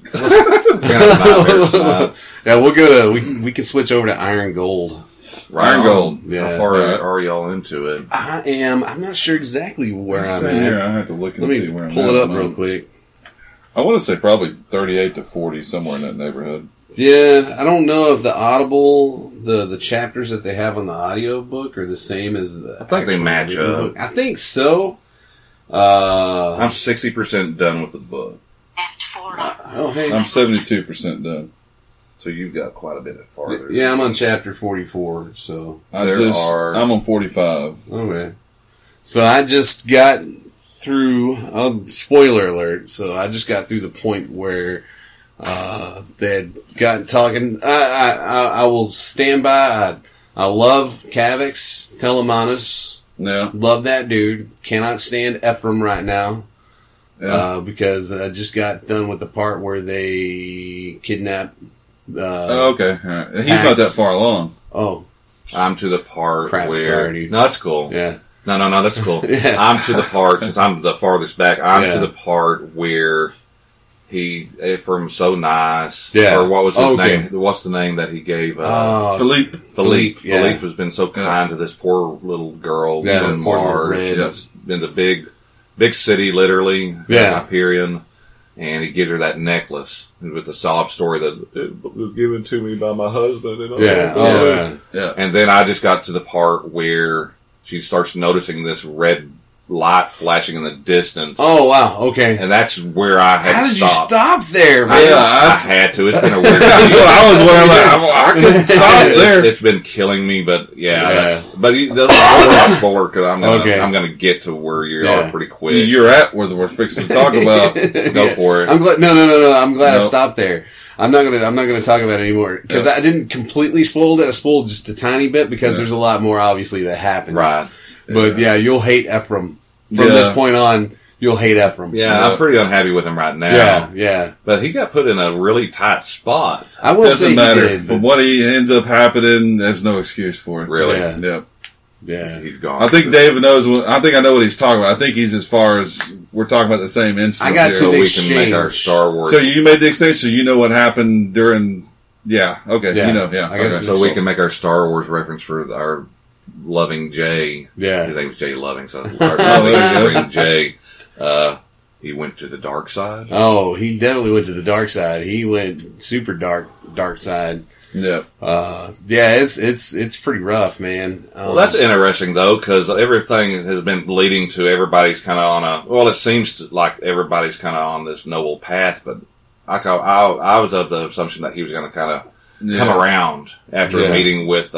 G: Yeah,
H: we'll go to. We can switch over to Iron Gold.
G: Iron Gold.
H: Yeah.
G: How far are y'all into it?
H: I am. I'm not sure exactly where I'm at.
F: Here, I have to look and see where I'm at.
H: Pull it up real quick.
F: I want to say probably 38 to 40, somewhere in that neighborhood.
H: Yeah, I don't know if the Audible, the chapters that they have on the audio book are the same as the.
G: I think they match up.
H: I think so.
G: I'm 60% done with the book.
H: Hey.
F: I'm 72% done.
G: So you've got quite a bit farther.
H: Yeah, I'm on chapter 44, so.
F: I'm on 45.
H: Okay. So I just got through, spoiler alert, so I just got through the point where, they had gotten talking. I will stand by. I love Cavix Telemanos.
F: Yeah.
H: Love that dude. Cannot stand Ephraim right now.
F: Yeah.
H: Because I just got done with the part where they kidnap.
F: Okay. All right. He's not that far along.
H: Oh.
G: I'm to the part where.
H: Sorry,
G: no, that's cool.
H: Yeah.
G: No, that's cool.
H: Yeah.
G: I'm to the part, since I'm the farthest back, to the part where Ephraim's so nice.
H: Yeah.
G: Or what was his name? What's the name that he gave?
F: Philippe.
G: Philippe has been so kind to this poor little girl on Mars. It's been the big city, literally. Hyperion. And he gives her that necklace with the sob story that it was given to me by my husband. And
H: yeah.
G: And then I just got to the part where she starts noticing this red light flashing in the distance.
H: Oh, wow. Okay.
G: And that's where I had
H: How did
G: stopped.
H: you stop there, man?
G: I had to. It's been a weird
F: I couldn't stop there.
G: It's been killing me, but but that's spoiler because I'm going to get to where you are pretty quick.
F: You're at where we're fixing to talk about.
G: Go for it.
H: I'm glad. No. I'm glad I stopped there. I'm not gonna talk about it anymore because I didn't completely spoil it. I spoiled just a tiny bit because there's a lot more obviously that happens.
G: Right.
H: But you'll hate Ephraim. From this point on, you'll hate Ephraim.
G: Yeah, I'm pretty unhappy with him right now.
H: Yeah.
G: But he got put in a really tight spot.
H: I will say
F: doesn't matter.
H: He did,
F: From what he ends up happening, there's no excuse for it.
G: Really?
H: Yeah.
G: He's gone.
F: I think David knows I know what he's talking about. I think he's as far as we're talking about the same instance.
H: I got
F: here.
H: to
G: so
H: the
G: we
H: exchange.
G: can make our Star Wars.
F: So you made the exchange, so you know what happened during. Yeah. Okay.
H: Yeah.
F: You know. Yeah.
H: I got
F: Okay.
G: So we can make our Star Wars reference for our loving Jay.
H: Yeah.
G: His name was Jay Loving, so our loving Jay, he went to the dark side.
H: Oh, he definitely went to the dark side. He went super dark side.
F: Yeah.
H: It's pretty rough, man.
G: Well, that's interesting though, because everything has been leading to everybody's kind of on it seems like everybody's kind of on this noble path, but I was of the assumption that he was going to kind of come around after meeting with,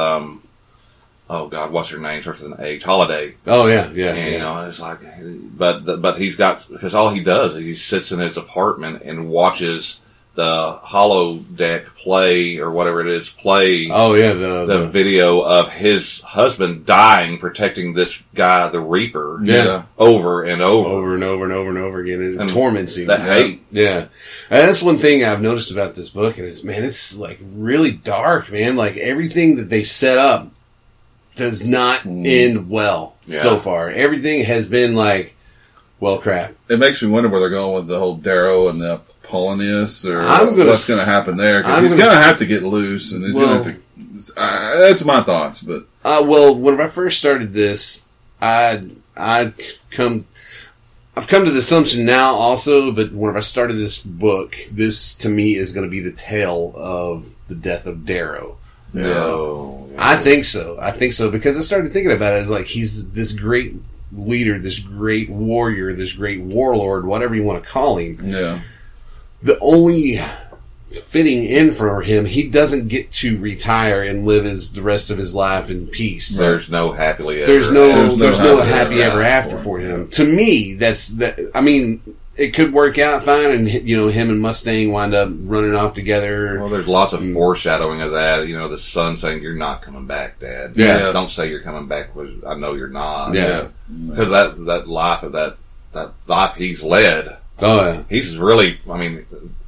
G: oh God, what's her name? Starts with an H. Holiday.
H: Oh yeah.
G: And it's like, but he's got, because all he does is he sits in his apartment and watches the holodeck play or whatever it is play.
H: Oh yeah,
G: the video of his husband dying, protecting this guy, the Reaper.
H: Yeah.
G: Over and over
H: and over again. It torments him.
G: That hate.
H: Yeah. And that's one thing I've noticed about this book, and it's like really dark, man. Like everything that they set up does not end well so far. Everything has been like, well, crap.
F: It makes me wonder where they're going with the whole Darrow and the Polonius, or what's going to happen there. Because he's going to have to get loose, and he's going to have to. That's my thoughts, but
H: well, when I first started this, I've come to the assumption now also, but when I started this book, this to me is going to be the tale of the death of Darrow.
G: No.
H: I think so because I started thinking about it as like he's this great leader, this great warrior, this great warlord, whatever you want to call him.
F: Yeah.
H: The only fitting in for him, he doesn't get to retire and live the rest of his life in peace.
G: There's no happily ever.
H: There's no happy ever after for him. To me, I mean, it could work out fine, and him and Mustang wind up running off together.
G: Well, there's lots of foreshadowing of that. The son saying, "You're not coming back, Dad."
H: Yeah.
G: Don't say you're coming back, because I know you're not.
H: Yeah.
G: Because that life of that life he's led.
H: Oh yeah.
G: He's really. I mean,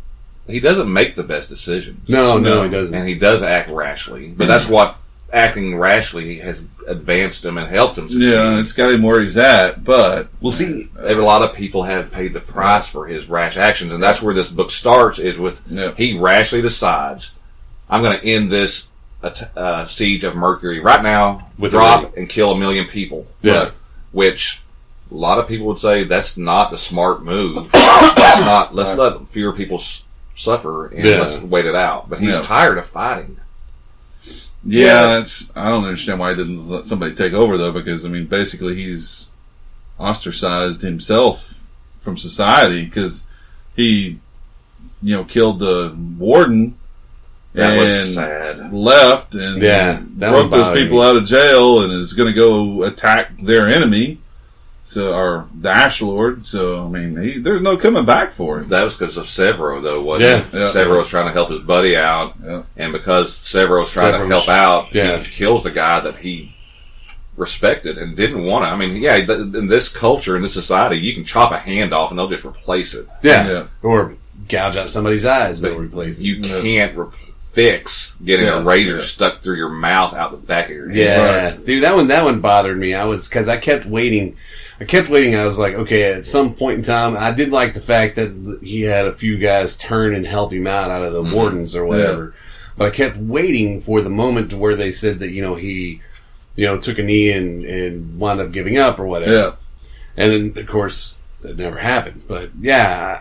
G: he doesn't make the best decisions.
H: No, he doesn't.
G: And he does act rashly. But that's what acting rashly has advanced him and helped him succeed.
F: Yeah, it's got him where he's at, but...
H: We'll see.
G: A lot of people have paid the price for his rash actions, and that's where this book starts, is with he rashly decides, I'm going to end this siege of Mercury right now, drop and kill 1 million people.
H: Yeah.
G: Which a lot of people would say that's not the smart move. Let's let fewer people suffer and let's wait it out. But he's tired of fighting.
F: Yeah, I don't understand why he didn't let somebody take over, though, because, I mean, basically he's ostracized himself from society because he, killed the warden
G: That was
F: and
G: sad.
F: left and broke those people out of jail and is going to go attack their enemy, or the Ash Lord. So, I mean, there's no coming back for him.
G: That was because of Severo, though, wasn't it? Severo's trying to help his buddy out, and because Severo's trying to help out, he kills the guy that he respected and didn't want to. I mean, in this culture, in this society, you can chop a hand off and they'll just replace it.
H: Or gouge out somebody's eyes, they'll replace it.
G: You can't fix getting a razor stuck through your mouth out the back of your head.
H: Yeah, dude, that one bothered me. Because I kept waiting. I was like, okay, at some point in time, I did like the fact that he had a few guys turn and help him out of the wardens or whatever. But I kept waiting for the moment to where they said that, he, took a knee and wound up giving up or whatever.
F: Yeah.
H: And then, of course, that never happened. But yeah,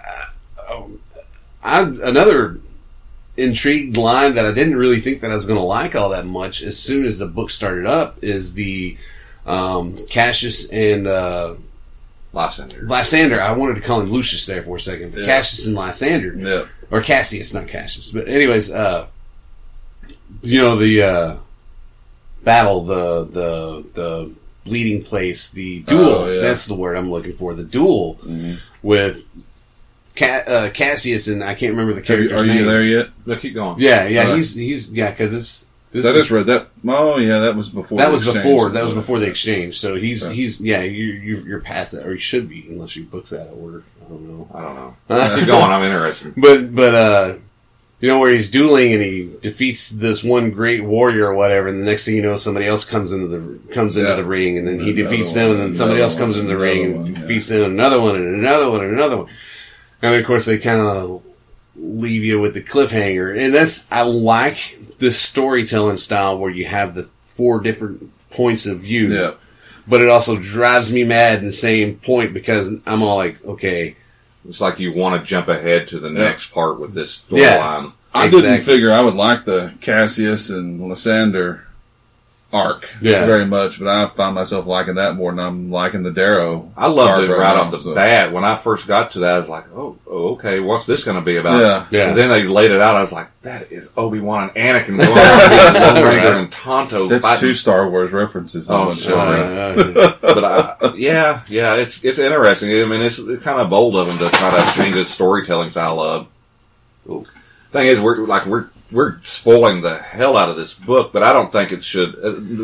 H: another intrigued line that I didn't really think that I was going to like all that much as soon as the book started up is the Cassius and Lysander. I wanted to call him Lucius there for a second, but Cassius and Lysander, or Cassius, not Cassius. But anyways, the battle, the bleeding place, the duel. That's the word I'm looking for. The duel with Cassius and I can't remember the character's name.
F: Are you there yet?
G: No, keep going.
H: Yeah, he's because it's.
F: That is right. That was before.
H: That was before. That was before the exchange. So you're past that, or he should be, unless you books that order. I don't know.
G: Keep going. I'm interested.
H: But where he's dueling and he defeats this one great warrior or whatever, and the next thing you know, somebody else comes into the ring, and then he defeats them, and then somebody else comes into the ring and defeats them, and another one, and another one, and another one, and of course they kind of leave you with the cliffhanger, and I like this storytelling style where you have the 4 different points of view, but it also drives me mad in the same point because I'm all like, okay.
G: It's like you want to jump ahead to the next part with this storyline.
F: I didn't figure I would like the Cassius and Lysander arc very much, but I found myself liking that more than I'm liking the Darrow.
G: I loved it right off the bat. When I first got to that, I was like, oh okay, what's this going to be about?
H: Yeah.
G: And then they laid it out, I was like, that is Obi-Wan and Anakin going on Lone and Tonto.
F: That's
G: fighting.
F: 2 Star Wars references.
G: But it's interesting. I mean, it's kind of bold of them to try to change the storytelling style up. Thing is, we're spoiling the hell out of this book, but I don't think it should.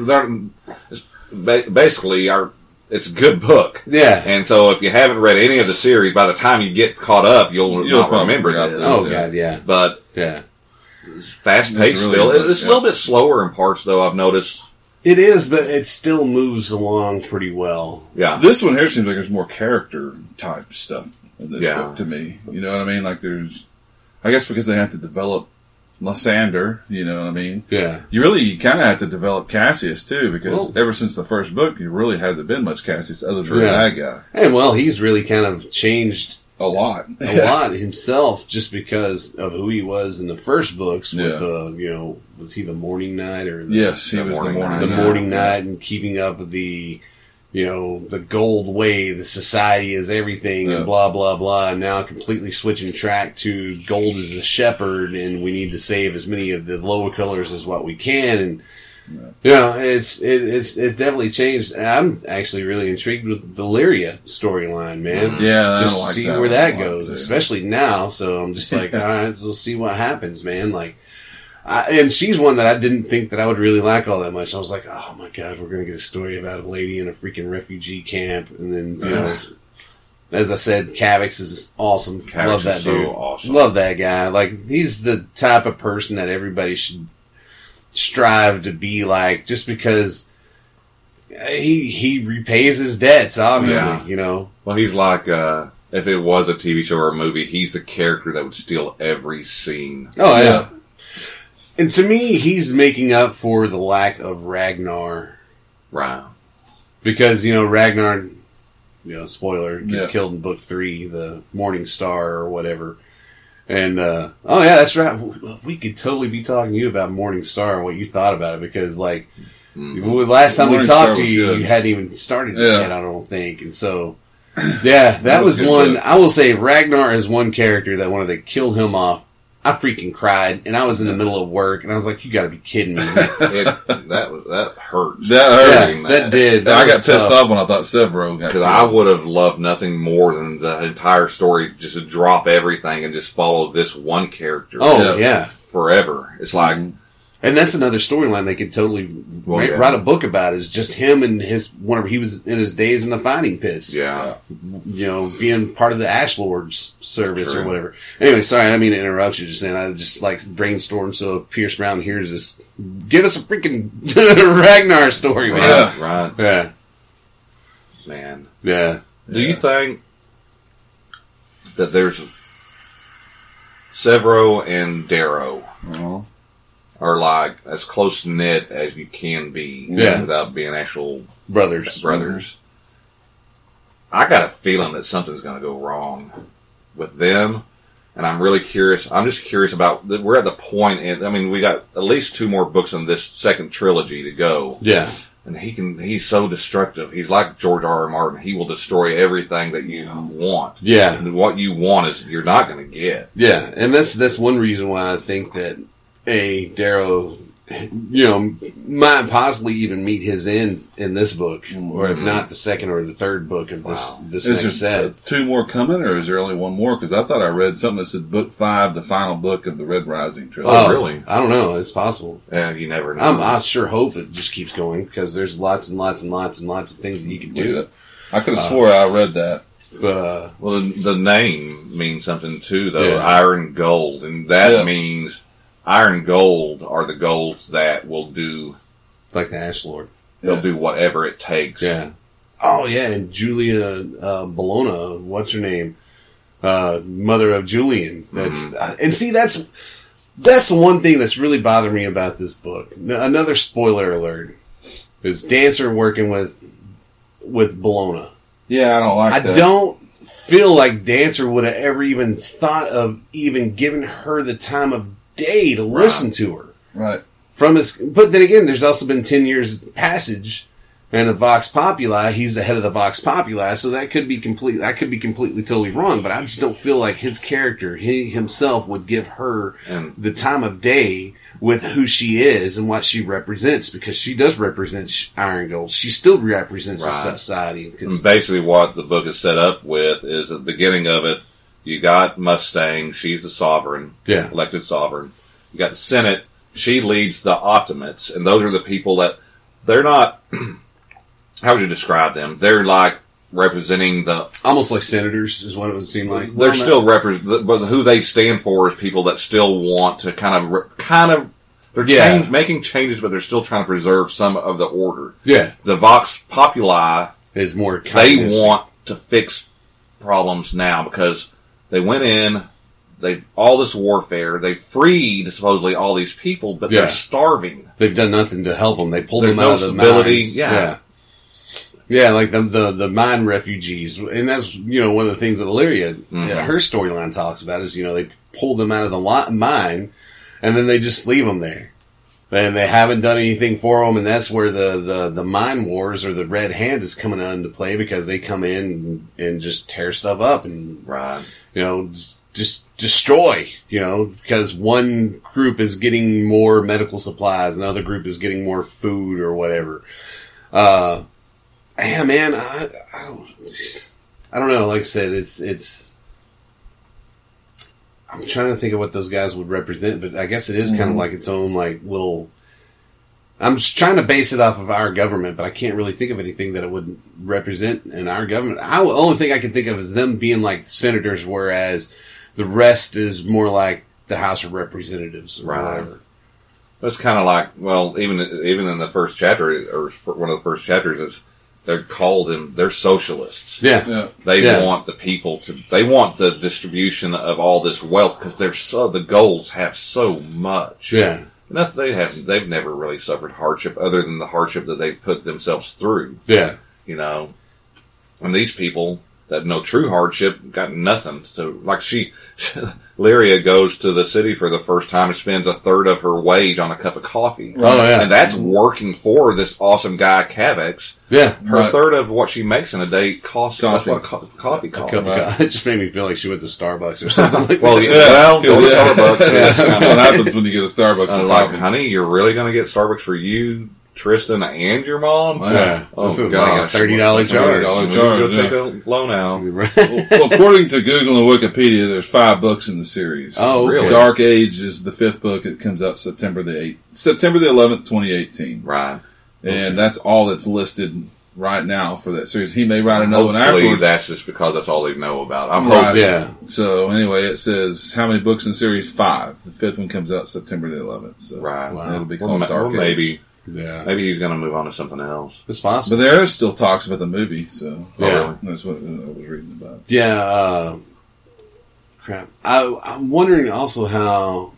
G: Basically, it's a good book.
H: Yeah.
G: And so if you haven't read any of the series, by the time you get caught up, you'll not remember this.
H: Oh, God, yeah.
G: But fast paced still. It's a little bit slower in parts, though, I've noticed.
H: It is, but it still moves along pretty well.
G: Yeah.
F: This one here seems like there's more character type stuff in this book to me. You know what I mean? Like I guess because they have to develop Lysander, you know what I mean?
H: Yeah.
F: You kind of have to develop Cassius, too, because ever since the first book, there really hasn't been much Cassius other than that guy.
H: And, he's really kind of changed
F: a lot
H: himself just because of who he was in the first books with was he the Morning Knight?
F: Yes, he was the
H: Morning Knight and keeping up with the gold way, the society is everything, and blah, blah, blah, and now completely switching track to gold is a shepherd, and we need to save as many of the lower colors as what we can, and, it's definitely changed. I'm actually really intrigued with the Lyria storyline, man.
F: Yeah,
H: just see where that goes, especially now, so I'm just like, alright, so we'll see what happens, man, and she's one that I didn't think that I would really like all that much. I was like, oh my God, we're going to get a story about a lady in a freaking refugee camp. And then, As I said, Kavix is awesome.
G: Kavix
H: Love that
G: is so
H: dude.
G: awesome.
H: Love that guy. Like, he's the type of person that everybody should strive to be like, just because he repays his debts, obviously, you know.
G: Well, he's like, if it was a TV show or a movie, he's the character that would steal every scene.
H: Oh, yeah. And to me, he's making up for the lack of Ragnar.
G: Right.
H: Because, you know, Ragnar, you know, spoiler, gets killed in book 3, the Morning Star or whatever. And, oh yeah, that's right. We could totally be talking to you about Morning Star and what you thought about it, because, like, last time we talked to you, you hadn't even started it yet, I don't think. And so, yeah, that was one. I will say Ragnar is one character that when they killed him off, I freaking cried, and I was in the middle of work, and I was like, "You got to be kidding me!"
G: that hurt.
F: That hurt.
H: Yeah, that did.
F: I got pissed off when I thought Severo got
G: because I would have loved nothing more than the entire story just to drop everything and just follow this one character.
H: Oh yeah,
G: forever. It's like,
H: and that's another storyline they could totally write a book about. Is just him and whenever he was in his days in the fighting pits.
G: Yeah,
H: you know, being part of the Ash Lord's service or whatever. Anyway, sorry, I didn't mean to interrupt you just then. I just like brainstormed, so if Pierce Brown hears this, give us a freaking Ragnar story, man.
G: Yeah, right.
H: Yeah.
G: Man.
H: Yeah.
G: Do you think that there's Severo and Darrow are like as close knit as you can be without being actual brothers? I got a feeling that something's going to go wrong with them, and I'm really curious. I'm just curious about. We're at the point. We got at least 2 more books in this second trilogy to go.
H: Yeah,
G: and he's so destructive. He's like George R. R. Martin. He will destroy everything that you want. Yeah, and what you want is you're not going to get.
H: Yeah, and that's one reason why I think that Darrow, you know, might possibly even meet his end in this book, or if not the second or the third book of this
F: is
H: next set.
F: 2 more coming, or is there only 1 more? Because I thought I read something that said book 5, the final book of the Red Rising trilogy.
H: Oh, really? I don't know. It's possible.
G: Yeah, you never know.
H: I sure hope it just keeps going, because there's lots and lots and lots and lots of things that you can do.
F: I could have swore I read that.
H: But
G: well, the name means something too, though. Yeah. Iron Gold, and that means Iron Gold are the golds that will do,
H: like the Ash Lord.
G: They'll do whatever it takes.
H: Yeah. Oh yeah, and Julia Bologna, what's her name? Mother of Julian. That's and see that's the one thing that's really bothering me about this book. Another spoiler alert is Dancer working with Bologna.
F: Yeah, I don't like that.
H: I don't feel like Dancer would have ever even thought of even giving her the time of day to listen to her.
F: Right.
H: But then again, there's also been 10 years passage, and the Vox Populi, he's the head of the Vox Populi, so that could be completely totally wrong, but I just don't feel like his character, he himself, would give her the time of day with who she is and what she represents, because she does represent Iron Gold. She still represents the society.
G: And basically what the book is set up with is at the beginning of it, you got Mustang, she's the sovereign, elected sovereign. You got the Senate, she leads the Optimates, and those are the people that, they're not, how would you describe them? They're like representing
H: almost like senators is what it would seem like.
G: They're still but who they stand for is people that still want to kind of they're making changes, but they're still trying to preserve some of the order.
H: Yeah.
G: The Vox Populi
H: is more
G: they want to fix problems now because they went in, all this warfare, they freed supposedly all these people, but they're starving.
H: They've done nothing to help them. They pulled them out of the mines. Yeah, like the mine refugees, and that's one of the things that Illyria, her storyline talks about is they pulled them out of the mine, and then they just leave them there, and they haven't done anything for them, and that's where the mine wars or the Red Hand is coming into play, because they come in and just tear stuff up and just destroy, because one group is getting more medical supplies, another group is getting more food or whatever. Yeah, man, I don't know. Like I said, it's. I'm trying to think of what those guys would represent, but I guess it is kind of like its own like little. I'm just trying to base it off of our government, but I can't really think of anything that it would represent in our government. The only thing I can think of is them being like senators, whereas the rest is more like the House of Representatives. Or whatever.
G: It's kind of like, well, even in the first chapter, or one of the first chapters, is they're socialists.
H: Yeah.
G: They want the people they want the distribution of all this wealth because the Golds have so much.
H: Yeah.
G: They've never really suffered hardship other than the hardship that they've put themselves through.
H: Yeah.
G: You know, and these people that know true hardship got nothing. So, like Lyria goes to the city for the first time and spends a third of her wage on a cup of coffee.
H: Oh, yeah.
G: And that's working for this awesome guy, Cavex.
H: Yeah.
G: Her third of what she makes in a day costs that's what coffee costs.
H: It just made me feel like she went to Starbucks or something like
G: well,
H: that.
G: Go to Starbucks.
F: That's what happens when you get a Starbucks.
G: Like, honey, you're really going to get Starbucks for you, Tristan, and your mom?
H: Yeah.
G: Oh,
H: this is
G: gosh.
H: like a $30 charge.
F: $30
G: Go
F: charge.
G: take a loan out.
F: Well, according to Google and Wikipedia, there's 5 books in the series.
H: Oh, really?
F: Dark Age is the 5th book. It comes out September the 11th, 2018.
G: Right.
F: And that's all that's listed right now for that series. He may write another one
G: Hopefully
F: afterwards.
G: that's just because that's all they know about. I'm
F: Right.
G: hoping.
H: Yeah.
F: So anyway, it says how many books in the series? 5. The 5th one comes out September the 11th. So
G: Right.
F: it'll be called Dark
G: Or maybe.
F: Age.
H: Yeah.
G: Maybe he's going to move on to something else.
H: It's possible.
F: But there is still talks about the movie. So
H: Yeah.
F: that's what I was reading about.
H: Yeah, crap. I'm wondering also how,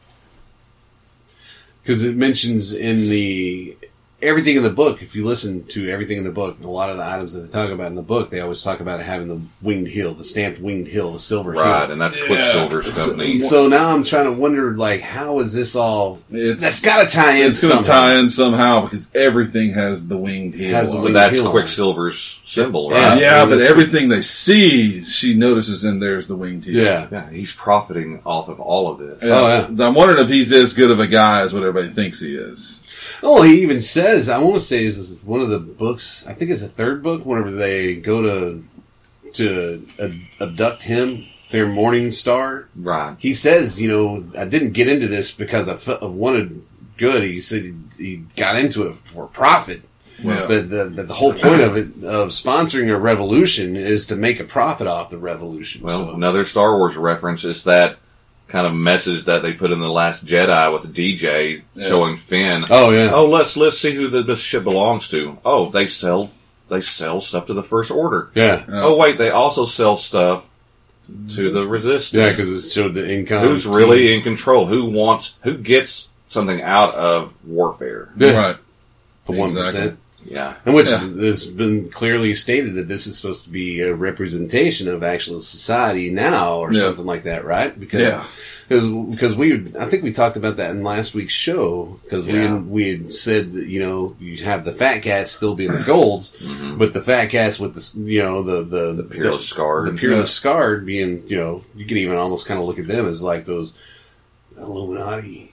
H: because it mentions in everything in the book, if you listen to everything in the book, a lot of the items that they talk about in the book, they always talk about having the winged hill, the stamped winged hill, the silver
G: Right,
H: hill.
G: and that's Quicksilver's company.
H: So now I'm trying to wonder, like, how is this all? That's got to tie in.
F: It's going to tie in somehow because everything has the winged hill.
H: Has the
F: on
H: winged
F: it.
G: That's
H: hill on.
G: Quicksilver's symbol, right?
F: Yeah, but everything they see, she notices, and there's the winged hill.
H: Yeah.
G: Yeah, he's profiting off of all of this.
H: Oh, yeah.
F: I'm wondering if he's as good of a guy as what everybody thinks he is.
H: Oh, he even says, I want to say this is one of the books, I think it's the 3rd book, whenever they go to abduct him, their morning star.
G: Right.
H: He says, I didn't get into this because I wanted good. He said he got into it for profit.
F: Yeah.
H: But the whole point of sponsoring a revolution is to make a profit off the revolution.
G: Well, another Star Wars reference is that kind of message that they put in The Last Jedi with the DJ showing Finn.
H: Oh, yeah.
G: Oh, let's see who this ship belongs to. Oh, they sell stuff to the First Order.
H: Yeah.
G: Oh, wait, they also sell stuff to the Resistance.
H: Yeah, because it showed the income.
G: Who's really in control? Who gets something out of warfare?
H: Yeah.
F: Right.
H: The 1%.
F: Exactly.
G: Yeah.
H: And which has been clearly stated that this is supposed to be a representation of actual society now or something like that, right? Because I think we talked about that in last week's show because we had said that, you have the fat cats still being the golds, but the fat cats with the
G: Peerless Scarred.
H: The Peerless Scarred being, you can even almost kind of look at them as like those Illuminati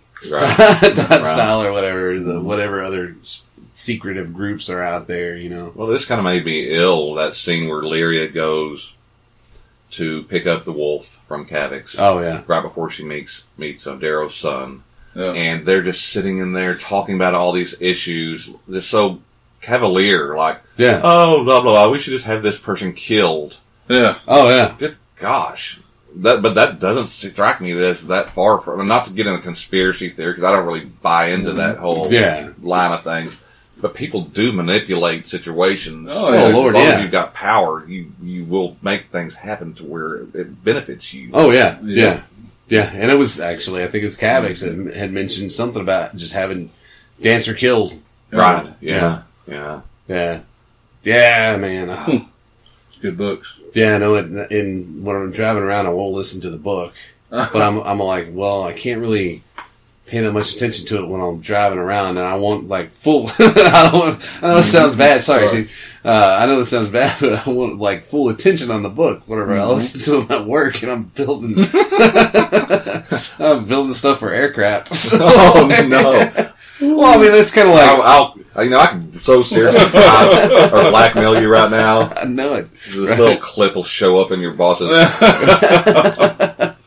H: style or whatever, whatever other secretive groups are out there,
G: Well, this kind of made me ill, that scene where Lyria goes to pick up the wolf from Cavex.
H: Oh, yeah.
G: Right before she meets Darrow's son.
F: Yeah.
G: And they're just sitting in there talking about all these issues. They're so cavalier, like, oh, blah, blah, blah, we should just have this person killed.
F: Yeah.
H: Oh, yeah.
G: Good gosh. But that doesn't strike me as that far from, not to get into conspiracy theory, because I don't really buy into that whole line of things. But people do manipulate situations.
F: Oh,
H: Lord,
G: as long as you've got power, you will make things happen to where it benefits you.
H: Oh, yeah. And it was actually, I think it's Cavex that had mentioned something about just having Dancer killed.
G: Right. Yeah,
H: man. Oh.
F: Good books.
H: Yeah, I know. And when I'm driving around, I won't listen to the book. But I'm like, well, I can't really pay that much attention to it when I'm driving around, and I want like full. I know this sounds bad. Sorry, I know this sounds bad, but I want like full attention on the book. Whenever I listen to them at work, and I'm building, stuff for aircraft. So,
G: oh no!
H: Well, I mean, it's kind of like
G: I can so seriously or blackmail you right now.
H: I know it.
G: This little clip will show up in your boss's.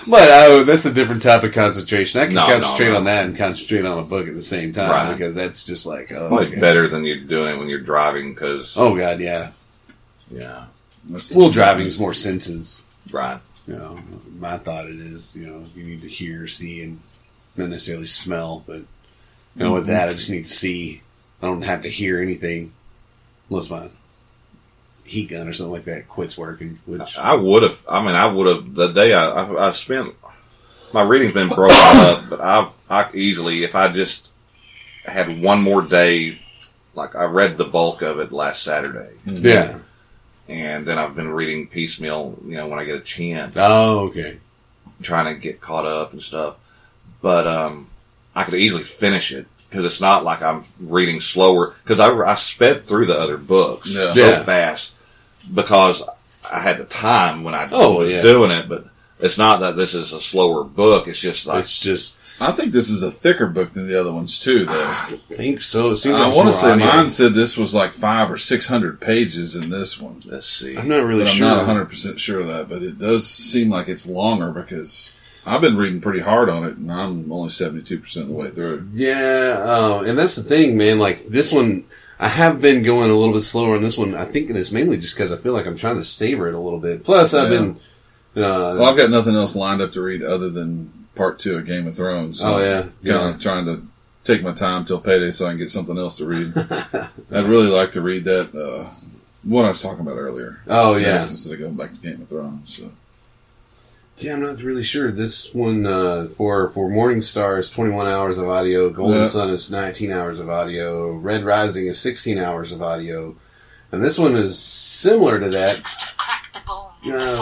H: But that's a different type of concentration. I can concentrate
G: no.
H: on that and concentrate on a book at the same time,
G: Right.
H: because that's just like,
G: Probably better than you're doing when you're driving, because...
H: Oh, God, yeah.
G: Yeah.
H: Well, driving is more senses.
G: Right.
H: You know, my thought it is, you know, you need to hear, see, and not necessarily smell, but, you know, with that, I just need to see. I don't have to hear anything unless my heat gun or something like that quits working, which...
G: I would have, the day I spent, my reading's been broken up, but I easily, if I just had one more day, like I read the bulk of it last Saturday.
H: Yeah.
G: And then I've been reading piecemeal, you know, when I get a chance.
H: Oh, okay.
G: Trying to get caught up and stuff. But I could easily finish it, because it's not like I'm reading slower, because I sped through the other books so fast because I had the time when I was doing it, but it's not that this is a slower book. It's just like...
F: I think this is a thicker book than the other ones, too, though.
H: I think so. It seems like
F: I want to say mine said this was like 500 or 600 pages in this one.
G: Let's see.
H: I'm not really sure.
F: I'm not 100% sure of that, but it does seem like it's longer, because I've been reading pretty hard on it, and I'm only 72% of the way through.
H: Yeah, and that's the thing, man. Like, this one, I have been going a little bit slower on this one. I think it's mainly just because I feel like I'm trying to savor it a little bit. Plus, I've been... well,
F: I've got nothing else lined up to read other than Part 2 of Game of Thrones. So kind of trying to take my time till payday so I can get something else to read. I'd really like to read that, what I was talking about earlier.
H: Oh, yeah.
F: Instead of going back to Game of Thrones, so...
H: Yeah, I'm not really sure. This one, for Morning Star is 21 hours of audio. Golden Sun is 19 hours of audio. Red Rising is 16 hours of audio. And this one is similar to that.
E: Crack the bone.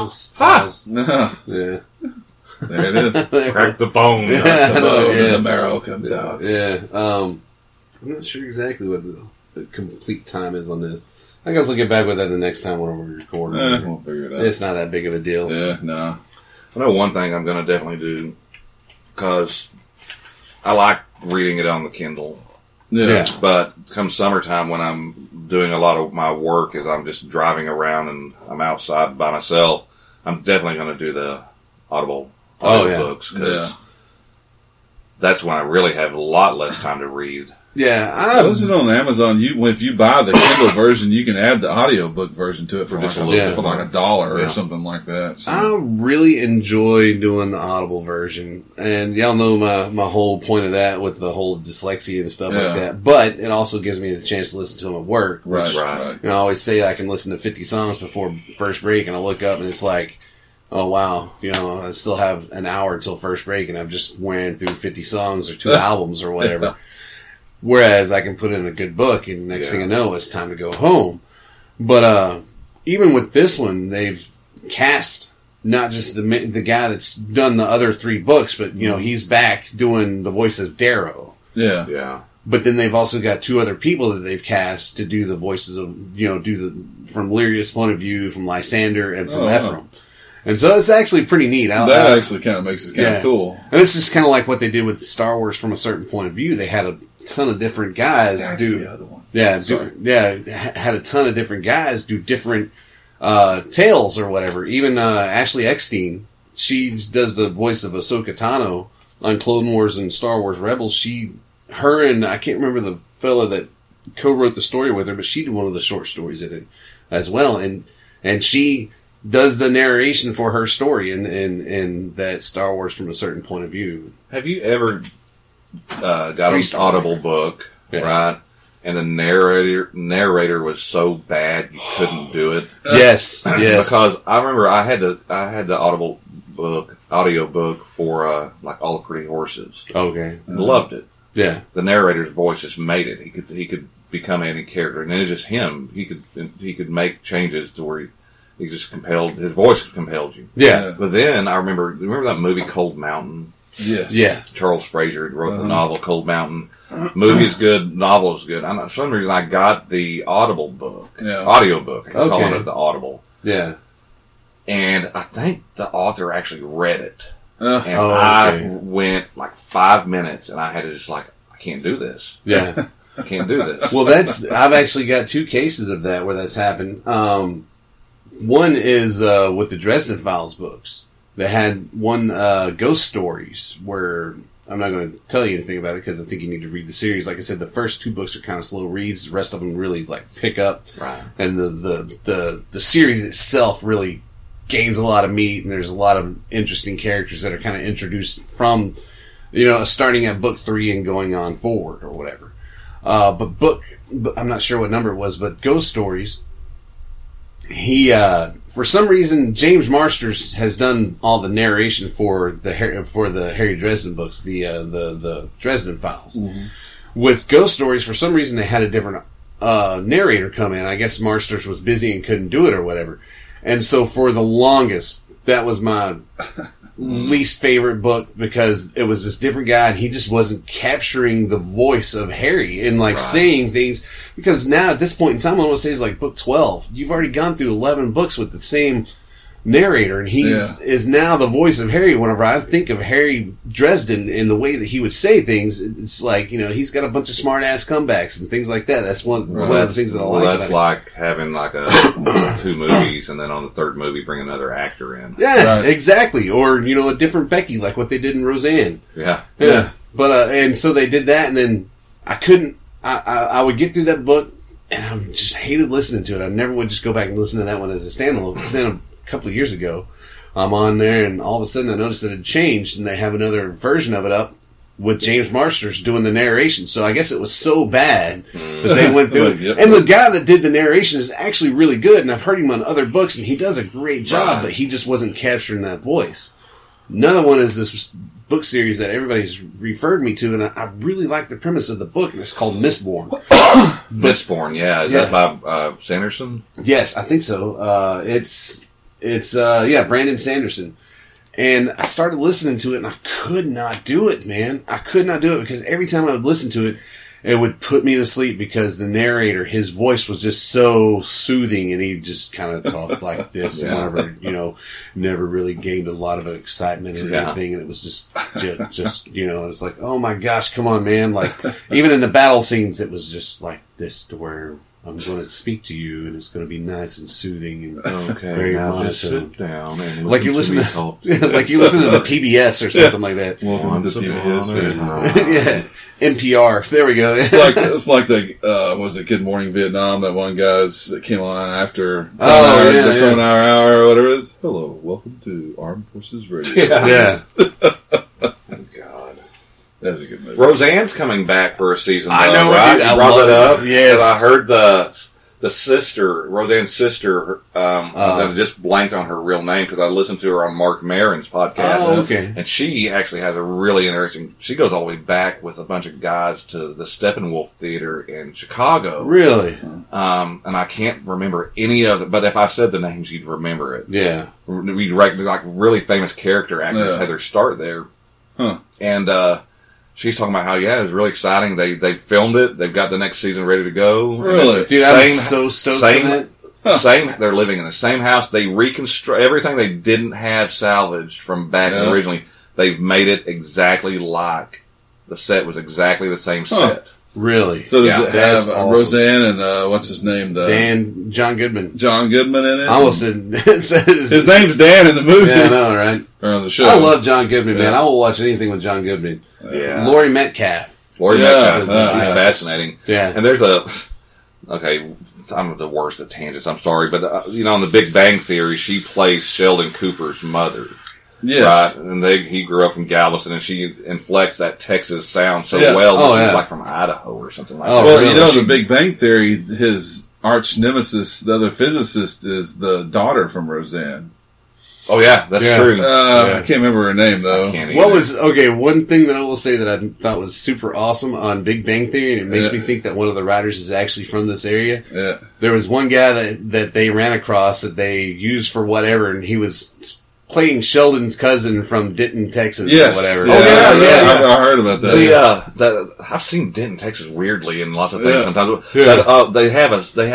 H: Yeah.
F: There it is.
G: Crack the bone.
F: The marrow comes out.
H: Yeah. I'm not sure exactly what the complete time is on this. I guess I'll get back with that the next time when we record.
F: We'll figure it out.
H: It's not that big of a deal.
F: Yeah, no.
G: I know one thing I'm going to definitely do, because I like reading it on the Kindle.
F: Yeah.
G: But come summertime, when I'm doing a lot of my work, is I'm just driving around and I'm outside by myself, I'm definitely going to do the Audible books, because that's when I really have a lot less time to read.
H: Yeah,
F: I listen on Amazon. If you buy the Kindle version, you can add the audiobook version to it for just like $1 or something like that. So.
H: I really enjoy doing the Audible version, and y'all know my whole point of that with the whole dyslexia and stuff like that. But it also gives me the chance to listen to them at work.
F: Right.
H: You know, I always say I can listen to 50 songs before first break, and I look up and it's like, oh wow, you know, I still have an hour till first break, and I've just ran through 50 songs or 2 albums or whatever. Whereas I can put in a good book, and next thing I know, it's time to go home. But even with this one, they've cast not just the guy that's done the other 3 books, but you know, he's back doing the voice of Darrow.
G: Yeah.
H: But then they've also got 2 other people that they've cast to do the voices of, you know, from Lyria's point of view, from Lysander, and from Ephraim. And so it's actually pretty neat.
F: That actually kind of makes it kind of cool.
H: And it's just kind of like what they did with Star Wars from a certain point of view. They had a ton of different guys
F: do the other one.
H: Had a ton of different guys do different tales or whatever. Even Ashley Eckstein, she does the voice of Ahsoka Tano on Clone Wars and Star Wars Rebels. Her and I can't remember the fella that co-wrote the story with her, but she did one of the short stories in it as well, and she does the narration for her story in that Star Wars from a certain point of view.
G: Have you ever got an Audible book, right? And the narrator was so bad you couldn't do it.
H: Yes.
G: Because I remember I had the Audible audio book for like All the Pretty Horses.
H: Okay,
G: loved it.
H: Yeah,
G: the narrator's voice just made it. He could become any character, and it was just him. He could make changes to where he just his voice compelled you.
H: Yeah.
G: But then I remember that movie Cold Mountain.
F: Yes.
H: Yeah.
G: Charles Frazier wrote the novel Cold Mountain. Movie is good. Novel is good. For some reason I got the Audible book. Yeah. Audio book. I'm calling it the Audible.
H: Yeah.
G: And I think the author actually read it. I went like 5 minutes and I had to just like, I can't do this.
H: Yeah.
G: I can't do this.
H: Well, I've actually got 2 cases of that where that's happened. One is with the Dresden Files books. that had one Ghost Stories where I'm not going to tell you anything about it because I think you need to read the series. Like I said, the first 2 books are kind of slow reads. The rest of them really like pick up.
G: Right. And
H: the series itself really gains a lot of meat, and there's a lot of interesting characters that are kind of introduced from, starting at book 3 and going on forward or whatever. But I'm not sure what number it was, but Ghost Stories, he, for some reason, James Marsters has done all the narration for the Harry Dresden books, the Dresden Files. Mm-hmm. With Ghost Stories, for some reason, they had a different narrator come in. I guess Marsters was busy and couldn't do it or whatever. And so for the longest, that was my least favorite book because it was this different guy and he just wasn't capturing the voice of Harry and saying things. Because now at this point in time, I want to say it's like book 12. You've already gone through 11 books with the same narrator, and he is now the voice of Harry. Whenever I think of Harry Dresden and the way that he would say things, it's like, he's got a bunch of smart ass comebacks and things like that. That's one of the things that I like.
G: That's like having like 2 movies and then on the 3rd movie bring another actor in.
H: Yeah, exactly. Or, a different Becky, like what they did in Roseanne.
G: Yeah.
H: But, and so they did that, and then I would get through that book and I just hated listening to it. I never would just go back and listen to that one as a standalone. Then a couple of years ago, I'm on there, and all of a sudden I noticed that it had changed, and they have another version of it up with James Marsters doing the narration. So I guess it was so bad that they went through it. And the guy that did the narration is actually really good, and I've heard him on other books, and he does a great job, but he just wasn't capturing that voice. Another one is this book series that everybody's referred me to, and I really like the premise of the book, and it's called Mistborn.
G: Mistborn, yeah. Is that by Sanderson?
H: Yes, I think so. It's Brandon Sanderson. And I started listening to it, and I could not do it, man. I could not do it because every time I would listen to it, it would put me to sleep because the narrator, his voice was just so soothing, and he just kind of talked like this, and never really gained a lot of excitement or anything, and it was just it's like, oh my gosh, come on, man. Like, even in the battle scenes, it was just like this to where I'm going to speak to you, and it's going to be nice and soothing and very monotone. Just sit down and
G: like you
H: listen to the PBS or something like that.
F: Welcome to PBS.
H: NPR. There we go.
F: It's like the was it Good Morning Vietnam? That one guys that came on after the Cronauer Hour or whatever it is. Hello, welcome to Armed Forces Radio.
H: Yeah.
G: God.
F: That's a good movie.
G: Roseanne's coming back for a season.
H: I know,
G: right?
H: dude,
G: You brought it up.
H: Yes,
G: I heard the sister, Roseanne's sister. I just blanked on her real name because I listened to her on Mark Maron's podcast.
H: Oh, okay.
G: And she actually has a really interesting. She goes all the way back with a bunch of guys to the Steppenwolf Theater in Chicago.
H: Really?
G: And I can't remember any of it, but if I said the names, you'd remember it.
H: Yeah.
G: We'd recognize like really famous character actors had their start there.
F: Huh.
G: And she's talking about how, it was really exciting. They filmed it. They've got the next season ready to go.
F: Really?
H: Dude, I'm so stoked for that.
G: They're living in the same house. They reconstruct everything they didn't have salvaged from back originally. They've made it exactly like the set was exactly the same set.
H: Really?
F: So does it have
H: awesome.
F: Roseanne and what's his name?
H: John Goodman.
F: John Goodman in it?
H: I almost said
F: his name's Dan in the movie.
H: Yeah, I know, right?
F: Or on the show.
H: I love John Goodman, man. I will watch anything with John Goodman.
G: Yeah.
H: Laurie Metcalf.
G: Metcalf is fascinating.
H: Yeah.
G: And there's I'm the worst at tangents, I'm sorry, but on the Big Bang Theory, she plays Sheldon Cooper's mother.
F: Yes.
G: Right? And he grew up in Galveston, and she inflects that Texas sound so well. She's like from Idaho or something like that.
F: Well, really? The Big Bang Theory, his arch nemesis, the other physicist, is the daughter from Roseanne.
G: Oh, yeah, that's true.
F: I can't remember her name, though.
H: One thing that I will say that I thought was super awesome on Big Bang Theory, and it makes me think that one of the writers is actually from this area.
F: Yeah.
H: There was one guy that they ran across that they used for whatever, and he was playing Sheldon's cousin from Denton, Texas, or whatever.
F: Yeah. I heard about that.
G: I've seen Denton, Texas, weirdly in lots of things sometimes. But, they have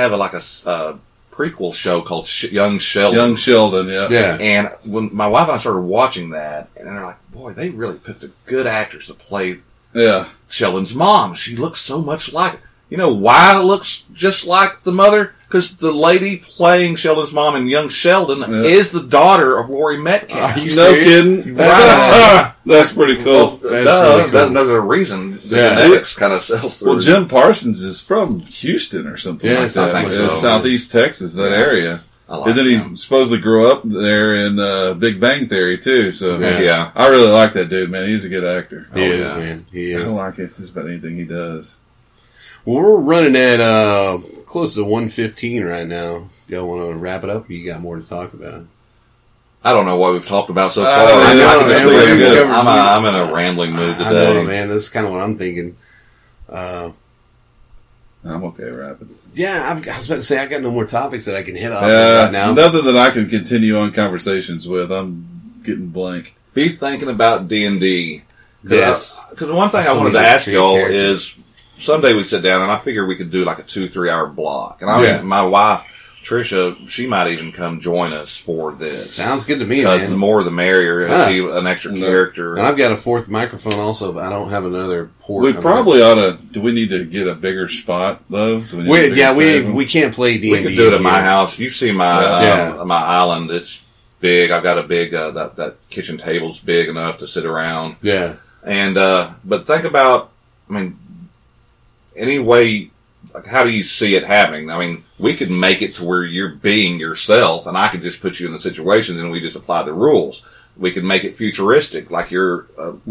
G: a prequel show called Young Sheldon.
F: Young Sheldon, yeah.
G: And when my wife and I started watching that, and they're like, boy, they really picked a good actress to play Sheldon's mom. She looks so much like her. You know why it looks just like the mother? Because the lady playing Sheldon's mom and young Sheldon is the daughter of Laurie Metcalf.
F: No kidding. That's pretty cool.
G: There's a reason the genetics kind of sells through.
F: Well, Jim Parsons is from Houston or something like that.
G: I think so.
F: Southeast Texas, that area.
G: Like
F: and then he supposedly grew up there in Big Bang Theory, too. So
G: yeah.
F: I really like that dude, man. He's a good actor.
H: He is, man. He is.
F: I like it just about anything he does.
H: Well, we're running at close to 1:15 right now. Y'all want to wrap it up, or you got more to talk about?
G: I don't know what we've talked about so far. I'm in a rambling mood today.
H: I know, man. That's kind of what I'm thinking.
F: I'm okay wrapping.
H: Yeah, I was about to say I got no more topics that I can hit off right now.
F: Nothing that I can continue on conversations with. I'm getting blank.
G: Be thinking about D&D.
H: Yes.
G: Because one thing I wanted to ask y'all is, someday we sit down and I figure we could do like a 2-3 hour block. And my wife, Trisha, she might even come join us for this.
H: Sounds good to me,
G: man.
H: man.
G: The more the merrier. See an extra character.
H: And I've got a fourth microphone also, but I don't have another port.
F: We probably ought to. Do we need to get a bigger spot though?
H: We can't play D&D.
G: We could do it at my house. You see my my island. It's big. I've got a big that kitchen table's big enough to sit around.
H: Yeah.
G: And but think about, I mean, any way. Like, how do you see it happening? I mean, we could make it to where you're being yourself, and I could just put you in the situation, and we just apply the rules. We could make it futuristic, like you're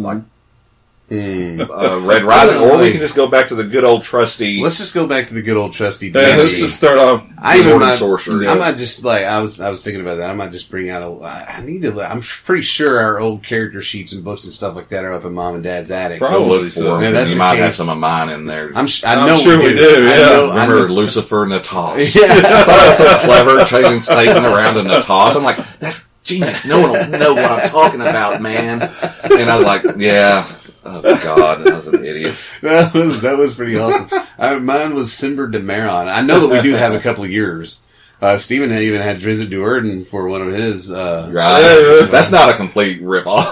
G: Red Rising, or we can just go back to the good old trusty.
H: Let's just go back to the good old trusty.
F: Let's just start off.
G: Sorcerer.
H: I might just I was thinking about that. I might just bring out I'm pretty sure our old character sheets and books and stuff like that are up in Mom and Dad's attic.
F: Probably so.
H: Yeah, that's
G: you might have some of mine in there.
H: I'm sure
F: we do. Yeah.
G: Remember Lucifer Natas? Yeah. I thought it was so clever, changing Satan around to Natas. I'm like, that's genius. No one will know what I'm talking about, man. And I was like, yeah. Oh God, I was an idiot.
H: That was pretty awesome. Mine was Simber Demaron. I know that we do have a couple of years. Stephen even had Drizzt Do'Urden for one of his.
G: Right. That's not a complete rip-off.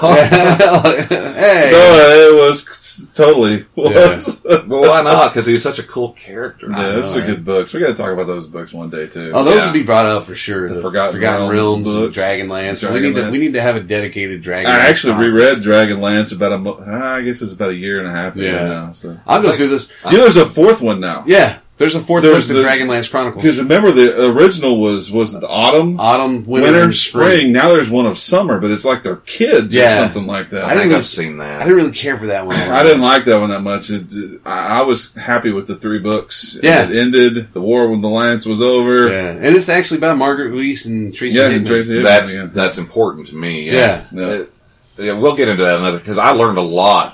H: Hey.
F: No, it was totally. Was.
G: Yeah. Well, why not? Because he was such a cool character.
F: Yeah, those are good books. We got to talk about those books one day too.
H: Oh, those would be brought up for sure.
F: The Forgotten
H: Realms
F: books,
H: Dragonlance. We need to have a dedicated Dragonlance.
F: I actually reread Dragonlance I guess it's about a year and a half ago now. So
H: I'll go through this.
F: There's a fourth one now.
H: Yeah. There's a fourth book to Dragonlance Chronicles.
F: Because remember, the original was it the autumn, winter, spring. Now there's one of summer, but it's like they're kids or something like that.
G: I think I've seen that.
H: I didn't really care for that one.
F: I didn't like that one that much. I was happy with the 3 books.
H: Yeah.
F: It ended. The War with the Lance was over.
H: Yeah. And it's actually by Margaret Weis and Tracy Hickman.
G: That's important to me.
H: Yeah.
G: We'll get into that because I learned a lot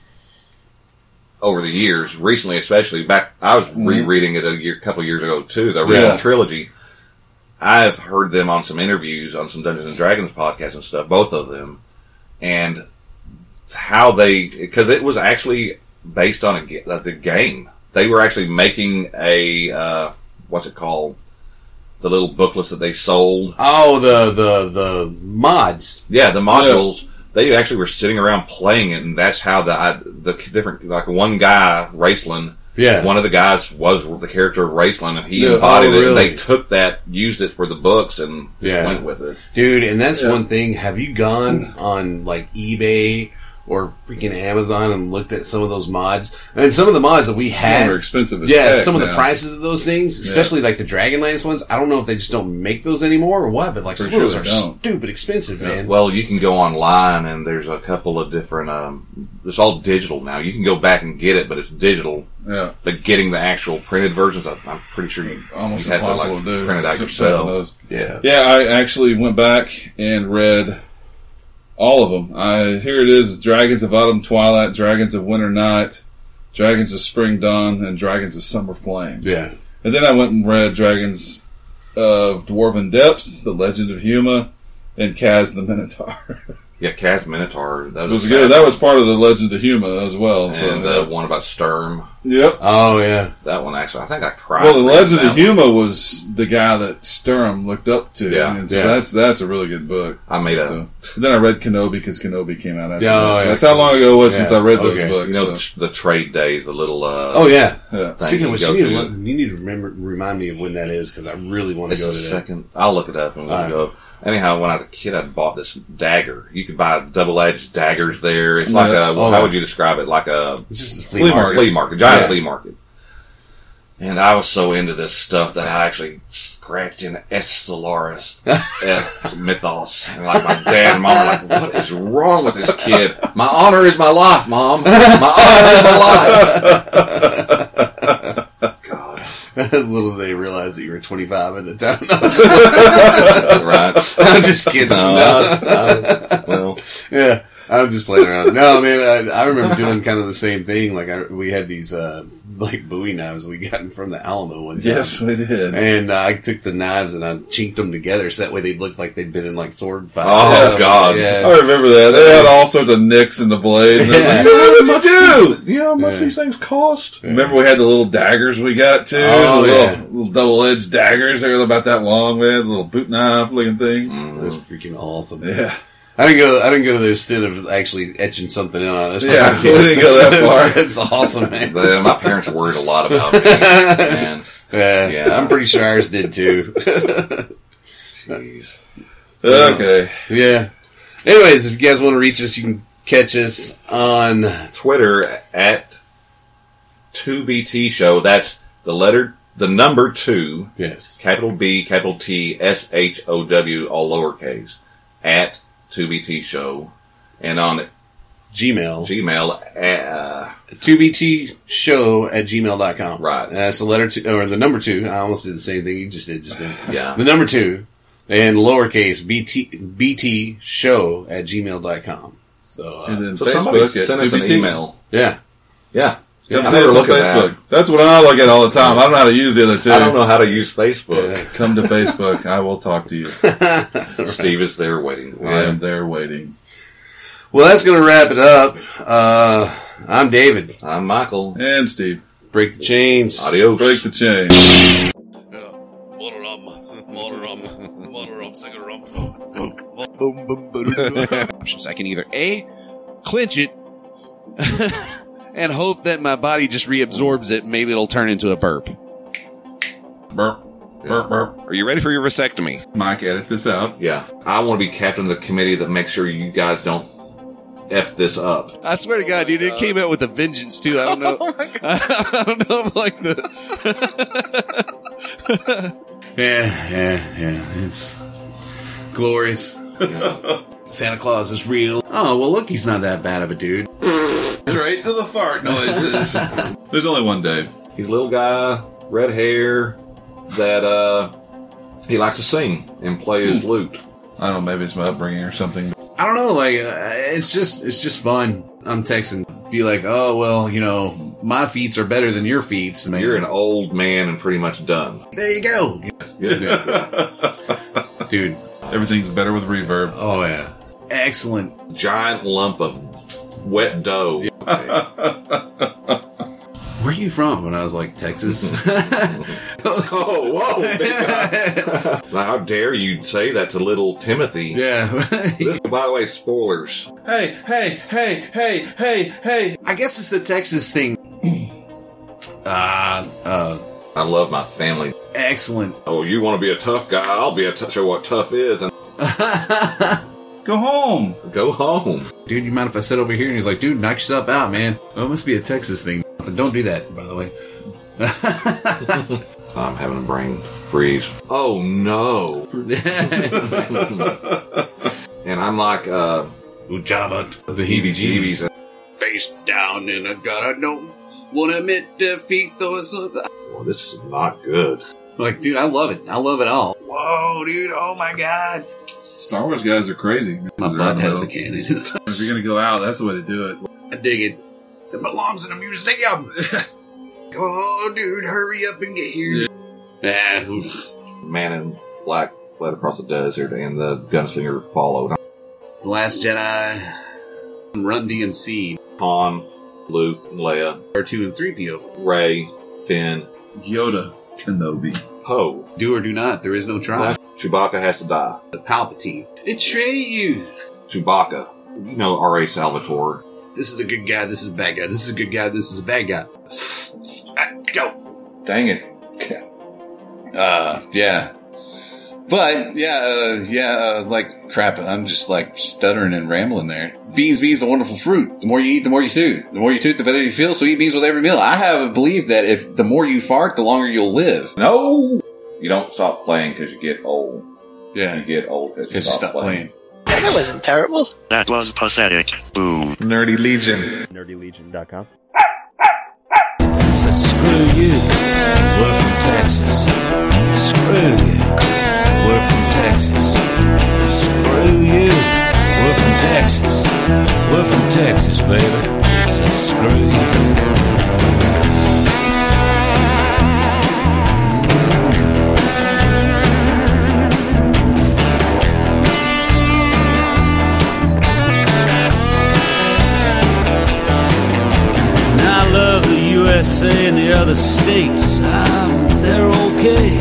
G: over the years, recently especially. Back, I was rereading it a couple of years ago too, the original trilogy. I've heard them on some interviews on some Dungeons and Dragons podcasts and stuff, both of them, and how because it was actually based on the game. They were actually making a what's it called? The little booklets that they sold.
H: Oh, the mods.
G: Yeah, the modules. Yeah. They actually were sitting around playing it, and that's how the different, like one guy, Raceland, one of the guys was the character of Raceland, and he embodied it, and they took that, used it for the books, and just went with it.
H: Dude, and that's one thing. Have you gone on, like, eBay or freaking Amazon and looked at some of those mods? And some of the mods that we had
F: are expensive as heck,
H: some of the prices of those things, especially like the Dragonlance ones, I don't know if they just don't make those anymore or what, but like some of those are stupid expensive, man.
G: Well, you can go online and there's a couple of different, it's all digital now. You can go back and get it, but it's digital.
F: Yeah.
G: But getting the actual printed versions, I'm pretty sure you
F: almost
G: have
F: impossible
G: to
F: to do.
G: Print it out yourself.
F: Yeah. Yeah, I actually went back and read all of them. Here it is: Dragons of Autumn Twilight, Dragons of Winter Night, Dragons of Spring Dawn, and Dragons of Summer Flame.
H: Yeah.
F: And then I went and read Dragons of Dwarven Depths, The Legend of Huma, and Kaz the Minotaur.
G: Yeah, Kaz Minotaur.
F: That was good. That was part of The Legend of Huma as well.
G: And one about Sturm.
F: Yep.
H: Oh, yeah.
G: That one, actually, I think I cried.
F: Well, the
G: reading
F: Legend of
G: that one.
F: Huma was the guy that Sturm looked up to.
G: Yeah.
F: And so that's a really good book.
G: I made a...
F: So, then I read Kenobi because Kenobi came out after
H: Oh,
F: that. So
H: yeah.
F: that's how long ago it was since I read those
H: Okay.
F: books.
G: You know,
F: so.
G: the trade days, the little...
H: Oh, yeah.
F: Yeah.
H: Speaking of which,
G: you
H: you
G: go
H: need to remind me of when that is, because I really want to
G: It's
H: go
G: the
H: to that.
G: second... I'll look it up and we'll
H: All
G: go. Anyhow, when I was a kid, I bought this dagger. You could buy double-edged daggers there. It's like a...
H: Oh,
G: how would you describe it? Like a...
H: It's just a
F: Flea market.
G: Flea market. Giant
H: Yeah.
G: flea market. And I was so into this stuff that I actually scratched in Stellaris mythos. And like my dad and mom were like, what is wrong with this kid? My honor is my life, Mom. My honor is my life. God.
H: Little did they realize that you were 25 at the time.
G: Right.
H: I'm just kidding.
G: Well,
H: Yeah, I'm just playing around. No, man, I remember doing kind of the same thing. Like, we had these, like, Bowie knives we got from the Alamo one time.
F: Yes, we did.
H: And I took the knives and I chinked them together so that way they'd look like they'd been in, like, sword fights.
G: Oh,
H: and stuff.
G: God.
F: I
H: Yeah.
F: remember that. They had all sorts of nicks in the blades.
H: Yeah.
F: What did you do?
G: you know how much these things cost?
F: Remember we had the little daggers we got too?
H: Oh,
F: the
H: yeah.
F: little double-edged daggers. They were about that long. We had little boot knife looking things.
H: It was freaking awesome.
F: Yeah.
H: I didn't go to the extent of actually etching something in on this.
F: Yeah, we didn't go that far.
H: It's awesome, man.
G: But, my parents worried a lot about me. And,
H: Yeah, I'm pretty sure ours did too.
G: jeez.
F: Okay.
H: Yeah. Anyways, if you guys want to reach us, you can catch us on
G: Twitter at 2BT Show. That's the number 2,
H: yes.
G: capital B, capital T, SHOW, all lowercase, at 2BT Show. And on
H: Gmail. 2btshow@gmail.com.
G: Right.
H: That's the letter 2, or the number 2. I almost did the same thing you just did then.
G: Yeah.
H: The number 2, and lowercase btshow@gmail.com. So,
F: And then
G: So somebody
F: Facebook at
G: send us an
F: 2BT.
G: email.
H: yeah.
G: Yeah.
F: Come
G: I
F: see
G: never
F: us on
G: look at that.
F: Facebook. That's what I look at all the time. I don't know how to use the other two.
G: I don't know how to use Facebook.
F: Come to Facebook. I will talk to you.
G: Steve is there waiting.
F: I am there waiting.
H: Well, that's going to wrap it up. I'm David.
G: I'm Michael.
F: And Steve.
H: Break the chains.
G: Adios.
F: Break the chain.
I: I can either A, clinch it, and hope that my body just reabsorbs it. Maybe it'll turn into a burp.
F: Burp. Burp, burp.
I: Are you ready for your vasectomy?
F: Mike, edit this out.
G: Yeah. I want to be captain of the committee that makes sure you guys don't F this up.
I: I swear to God, dude, it came out with a vengeance too. I don't know. I don't know if like the.
H: Yeah. It's glorious. Santa Claus is real. Oh, well, look, he's not that bad of a dude.
F: Straight to the fart noises. There's only one Dave.
G: He's a little guy, red hair, that he likes to sing and play his lute.
F: I don't know, maybe it's my upbringing or something.
H: I don't know, like, it's just fun. I'm texting, be like, oh, well, you know, my feats are better than your feats.
G: You're an old man and pretty much done.
H: There you go. Dude.
F: Everything's better with reverb.
H: Oh, yeah. Excellent.
G: Giant lump of wet dough.
H: Where are you from? When I was like, Texas.
G: Oh, whoa. Now, how dare you say that to little Timothy?
H: Yeah.
G: This, by the way, spoilers.
F: Hey.
H: I guess it's the Texas thing.
G: I love my family.
H: Excellent.
G: Oh, you want to be a tough guy? I'll be show what tough is and
F: Go home.
G: go home.
H: Dude, you mind if I sit over here? And he's like, dude, knock yourself out, man. Oh, it must be a Texas thing. Don't do that, by the way.
G: I'm having a brain freeze. Oh, no. And I'm like,
H: Ujaba.
G: the heebie-jeebies.
H: Face down, and I gotta know. Won't admit defeat, though it's
G: Well, this is not good.
H: like, dude, I love it. I love it all. Whoa, dude. Oh, my God.
F: Star Wars guys are crazy.
H: My butt has a cannon.
F: If you're gonna go out, that's the way to do it.
H: I dig it. It belongs in a museum. Oh, dude, hurry up and get here. Yeah.
G: Man in black fled across the desert, and the gunslinger followed.
H: The Last Jedi. Run DMC.
G: Han Luke, Leia,
H: R2 and 3PO.
G: Rey, Finn,
F: Yoda, Kenobi.
G: Poe.
H: Do or do not, there is no try.
G: Chewbacca has to die.
H: The Palpatine. Atreyu.
G: Chewbacca. You know R.A. Salvatore.
H: This is a good guy, this is a bad guy. This is a good guy, this is a bad guy. Go.
G: Dang it.
J: Yeah. But, like, crap, I'm just, like, stuttering and rambling there. Beans, a wonderful fruit. The more you eat, the more you toot. The more you toot, the better you feel, so eat beans with every meal. I have believed that if the more you fart, the longer you'll live.
G: No! You don't stop playing because you get old.
J: Yeah.
G: You get old because
J: you stop playing.
K: Yeah, that wasn't terrible.
L: That was pathetic. Boo.
M: Nerdy Legion.
N: NerdyLegion.com.
O: So screw you. We're from Texas. Screw you. We're from Texas. Screw you. We're from Texas. We're from Texas, baby. So screw you. Now I love the USA and the other states. They're okay.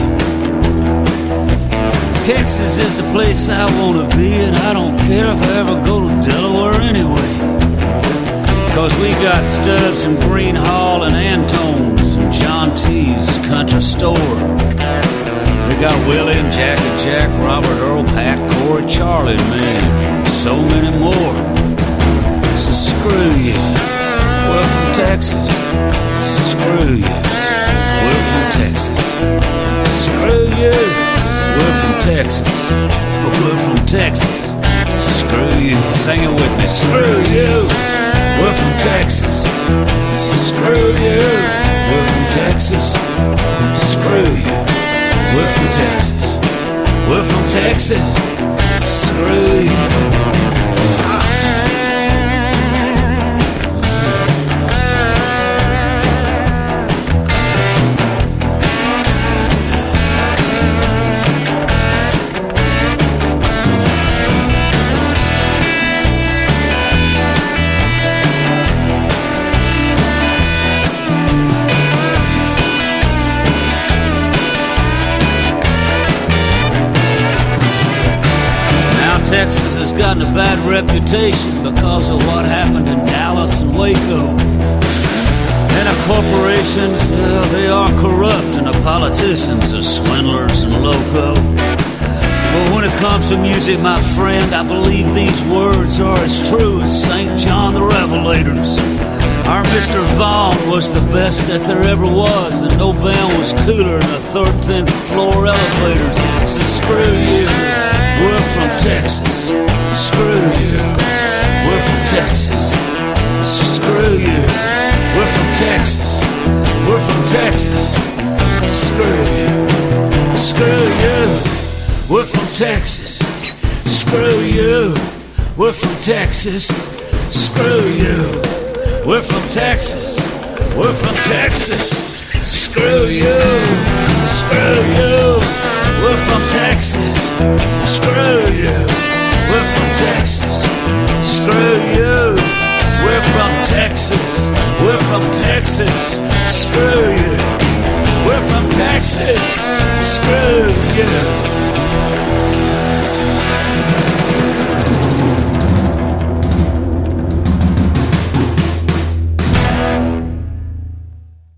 O: Texas is the place I want to be, and I don't care if I ever go to Delaware anyway. 'Cause we got Stubbs and Greenhall and Antone's and John T's Country Store. We got Willie and Jack, Robert, Earl, Pat, Corey, Charlie, and me, so many more. So screw you. We're from Texas. Screw you. We're from Texas. Screw you. We're from Texas. We're from Texas. Screw you. Sing it with me. Screw you. We're from Texas. Screw you. We're from Texas. Screw you. We're from Texas. We're from Texas. Screw you. Texas has gotten a bad reputation because of what happened in Dallas and Waco. And the corporations, they are corrupt, and the politicians are swindlers and loco. But when it comes to music, my friend, I believe these words are as true as St. John the Revelator's. Our Mr. Vaughn was the best that there ever was, and no band was cooler than the 13th floor elevators. So screw you. We're from Texas. Screw you. We're from Texas. Screw you. We're from Texas. We're from Texas. Screw you. Screw you. We're from Texas. Screw you. We're from Texas. Screw you. We're from Texas. We're from Texas. Screw you. Screw you. We're from Texas. Screw you. We're from Texas. Screw you. We're from Texas. We're from Texas. Screw you. We're from Texas. Screw you.